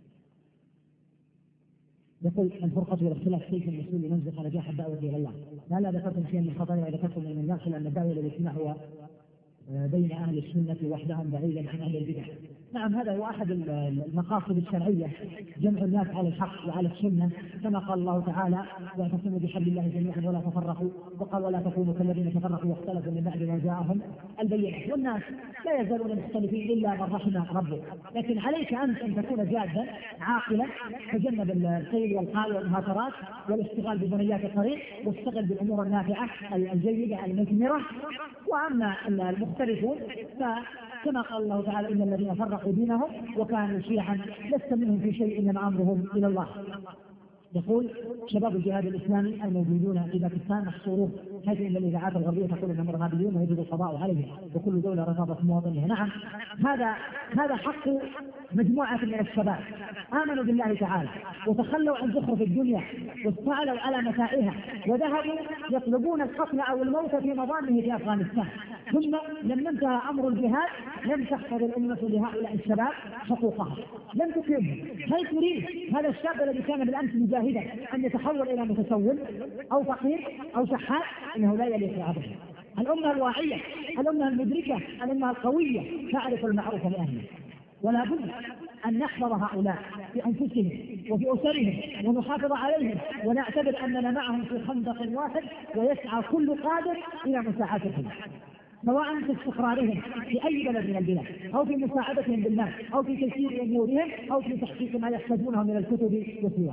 يقول الفرقة والاختلاف كيف المسؤول لمنزق نجاح الدعوة إلى الله؟ لا لا ذكرتم شيئا من خطايا ذكرتم من الناس أن الدعوة إلى الاجتماع هو بين أهل السنة وحدهم بعيدا عن أهل البدع. نعم، هذا هو أحد المقاصد الشرعية، جمع الناس على الحق وعلى السنة، كما قال الله تعالى: واعتصموا بحبل الله جميعا ولا تفرقوا، وقال: ولا تكونوا كالذين تفرقوا واختلفوا من بعد ما جاءهم البينات. والناس لا يزالون مختلفين إلا من رحم ربك، لكن عليك أنت أن تكون جادا عاقلا، تجنب الخيل والقال والمهاترات والاشتغال ببنيات الطريق، واشتغل بالأمور النافعة الجيدة المثمرة. وأما المختلفون فكما قال الله تعالى: إن الذين فرقوا دينهم وكانوا شيعا لست منهم في شيء إنما أمرهم إلى الله. يقول شباب الجهاد الإسلامي الموجودون في باكستان محصورون، حيث إن الإذاعات الغربية تقول أنهم إرهابيون ويجب القضاء عليهم وكل دولة رفضت مواطنيها. نعم، هذا هذا حق مجموعة من الشباب آمنوا بالله تعالى وتخلوا عن زخرف الدنيا واستعلوا على متاعها وذهبوا يطلبون القتل أو الموت في مظانه في أفغانستان، ثم لما انتهى أمر الجهاد لم تحفظ الأمة لهؤلاء الشباب حقوقها، لم تكرمهم. هل تريد هذا الشاب الذي كان بالأمس مجاهدا أن يتحول إلى متسول أو فقير أو شحات؟ إنه لا يليق عبده. الأمة الواعية، الأمة المدركة، الأمة القوية تعرف المعروف لأهله، ولا بد أن نحفظ هؤلاء في أنفسهم وفي أسرهم ونحافظ عليهم ونعتبر أننا معهم في خندق واحد، ويسعى كل قادر إلى مساعدتهم، سواء في استقرارهم في أي بلد من البلاد، أو في مساعدتهم بالمال، أو في تيسير أمورهم، أو في تحقيق ما يحتاجونه من الكتب وسواها.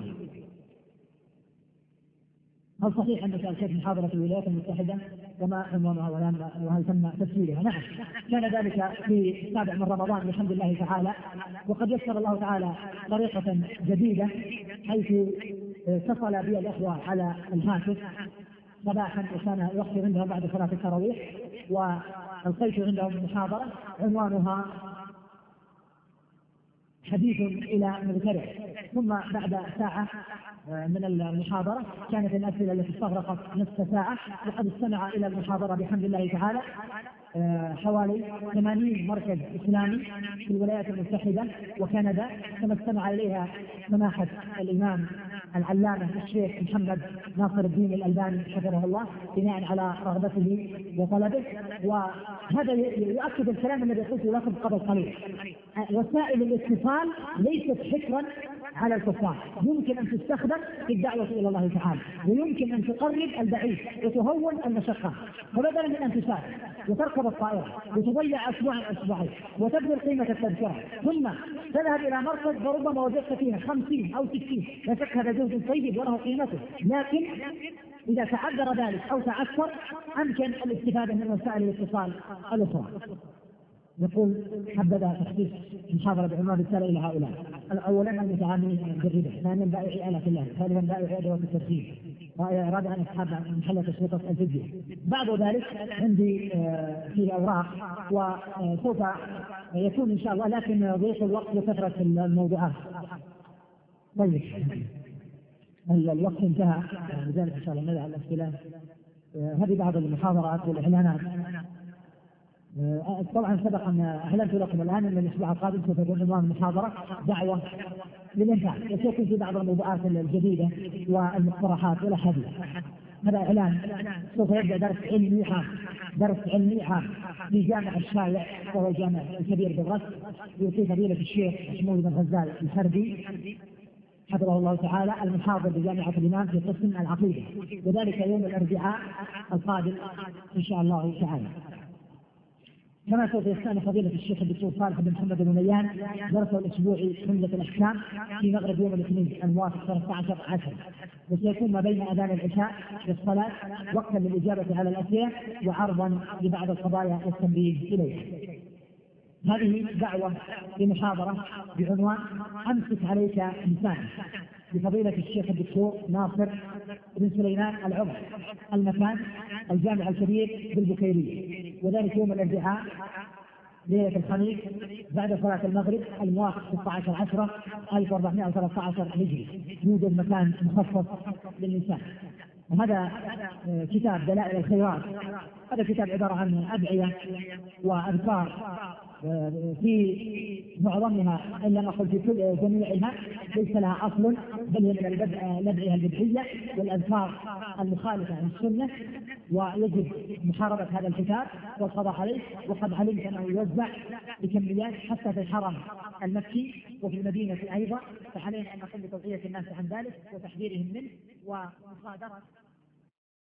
هل صحيح أن سألت محاضرة الولايات المتحدة وما عنوانها وهل تم تسجيلها؟ نعم، كان ذلك في السابع من رمضان بحمد الله تعالى، وقد يسر الله تعالى طريقة جديدة حيث اتصل بي الأخوة على الهاتف صباحا وكان يخطب عندهم بعد صلاة التراويح، والقيت عندهم محاضرة عنوانها حديث إلى مبتدع. ثم بعد ساعة من المحاضرة كانت الأسئلة التي استغرقت نصف ساعة، وقد استمع إلى المحاضرة بحمد الله تعالى حوالي ثمانين مركز إسلامي في الولايات المتحدة وكندا، كما استمع إليها سماحة الإمام العلامة الشيخ محمد ناصر الدين الألباني حفظه الله بناء على رغبته وطلبه. وهذا يؤكد الكلام الذي قلته لكم قبل قليل: وسائل الاتصال ليست حكرا على الكفار، يمكن أن تستخدم في الدعوة إلى الله تعالى، ويمكن أن تقرب البعيد وتهون المشقة. فبدلا من أن تسافر وتركب الطائرة وتضيع أسبوعا أسبوعين وتبذل قيمة التذكرة ثم تذهب إلى مركز فربما وجدت فيها خمسين أو ستين، لا شك هذا جهد طيب وله قيمته، لكن إذا تعذر ذلك أو تعثر أمكن الاستفادة من وسائل الاتصال الأخرى. يقول حبذا تخصيص محاضرة بعنوان رسالة إلى هؤلاء: أولا المتعاملين بالربا، ثانيا بائعي آلات الله، ثالثا بائعي أدوات التسجيل، رابعا أصحاب محل تسويق الفيديو. بعد ذلك عندي فيه أوراق وسوف يكون إن شاء الله، لكن ضيق الوقت وكثرة الموضوعات. طيب الوقت انتهى، لذلك إن شاء الله ندع الأسئلة. هذه بعض المحاضرات والإعلانات. طبعا سبق أن أعلنت لكم الآن أن الأسبوع القادم سوف يكون عنوان المحاضرة دعوة للإنفاق، وسيكون في بعض الموضوعات الجديدة والمقترحات والأحاديث. هذا إعلان. سوف يبدأ درس علمي عام، درس علمي عام في جامع الشارع وهو الجامع الكبير بالرأس، يعطي فضيلة الشيخ محمود بن غزال الحربي حفظه الله تعالى المحاضر بجامعة الإمام في قسم العقيدة، وذلك يوم الأربعاء القادم إن شاء الله تعالى. كما سوف يستأنف فضيلة الشيخ الدكتور صالح بن محمد الرميان درسه الأسبوعي حملة الأحكام في مغرب يوم الاثنين الموافق ثلاثة عشر عشرة، وسيكون ما بين أذان العشاء والصلاة وقتا للإجابة على الأسئلة وعرضا لبعض القضايا والتنبيه إليها. هذه دعوة لمحاضرة بعنوان أمسك عليك لسانك لفضيلة الشيخ الدكتور ناصر بن سليمان العمر، المكان الجامع الكبير بالبكيرية، وذلك يوم الاربعاء ليلة الخميس بعد صلاة المغرب الموافق ستة عشر عشرة ألف وأربعمائة وثلاثة عشر هجري. يوجد مكان مخصص للنساء. وهذا كتاب دلائل الخيرات، هذا كتاب عبارة عن أدعية وأذكار في معظمها إلا ما قلت في كل جميعها ليس لها أصل، بل هي من الأدعية البدعية والأذكار المخالفة للسنة، ويجب محاربة هذا الكتاب والقضاء عليه. وقد علمت أنه يوزع بكميات حتى في الحرم المكي وفي المدينة أيضا، فعلينا أن نقوم بتوعية الناس عن ذلك وتحذيرهم منه ومصادرة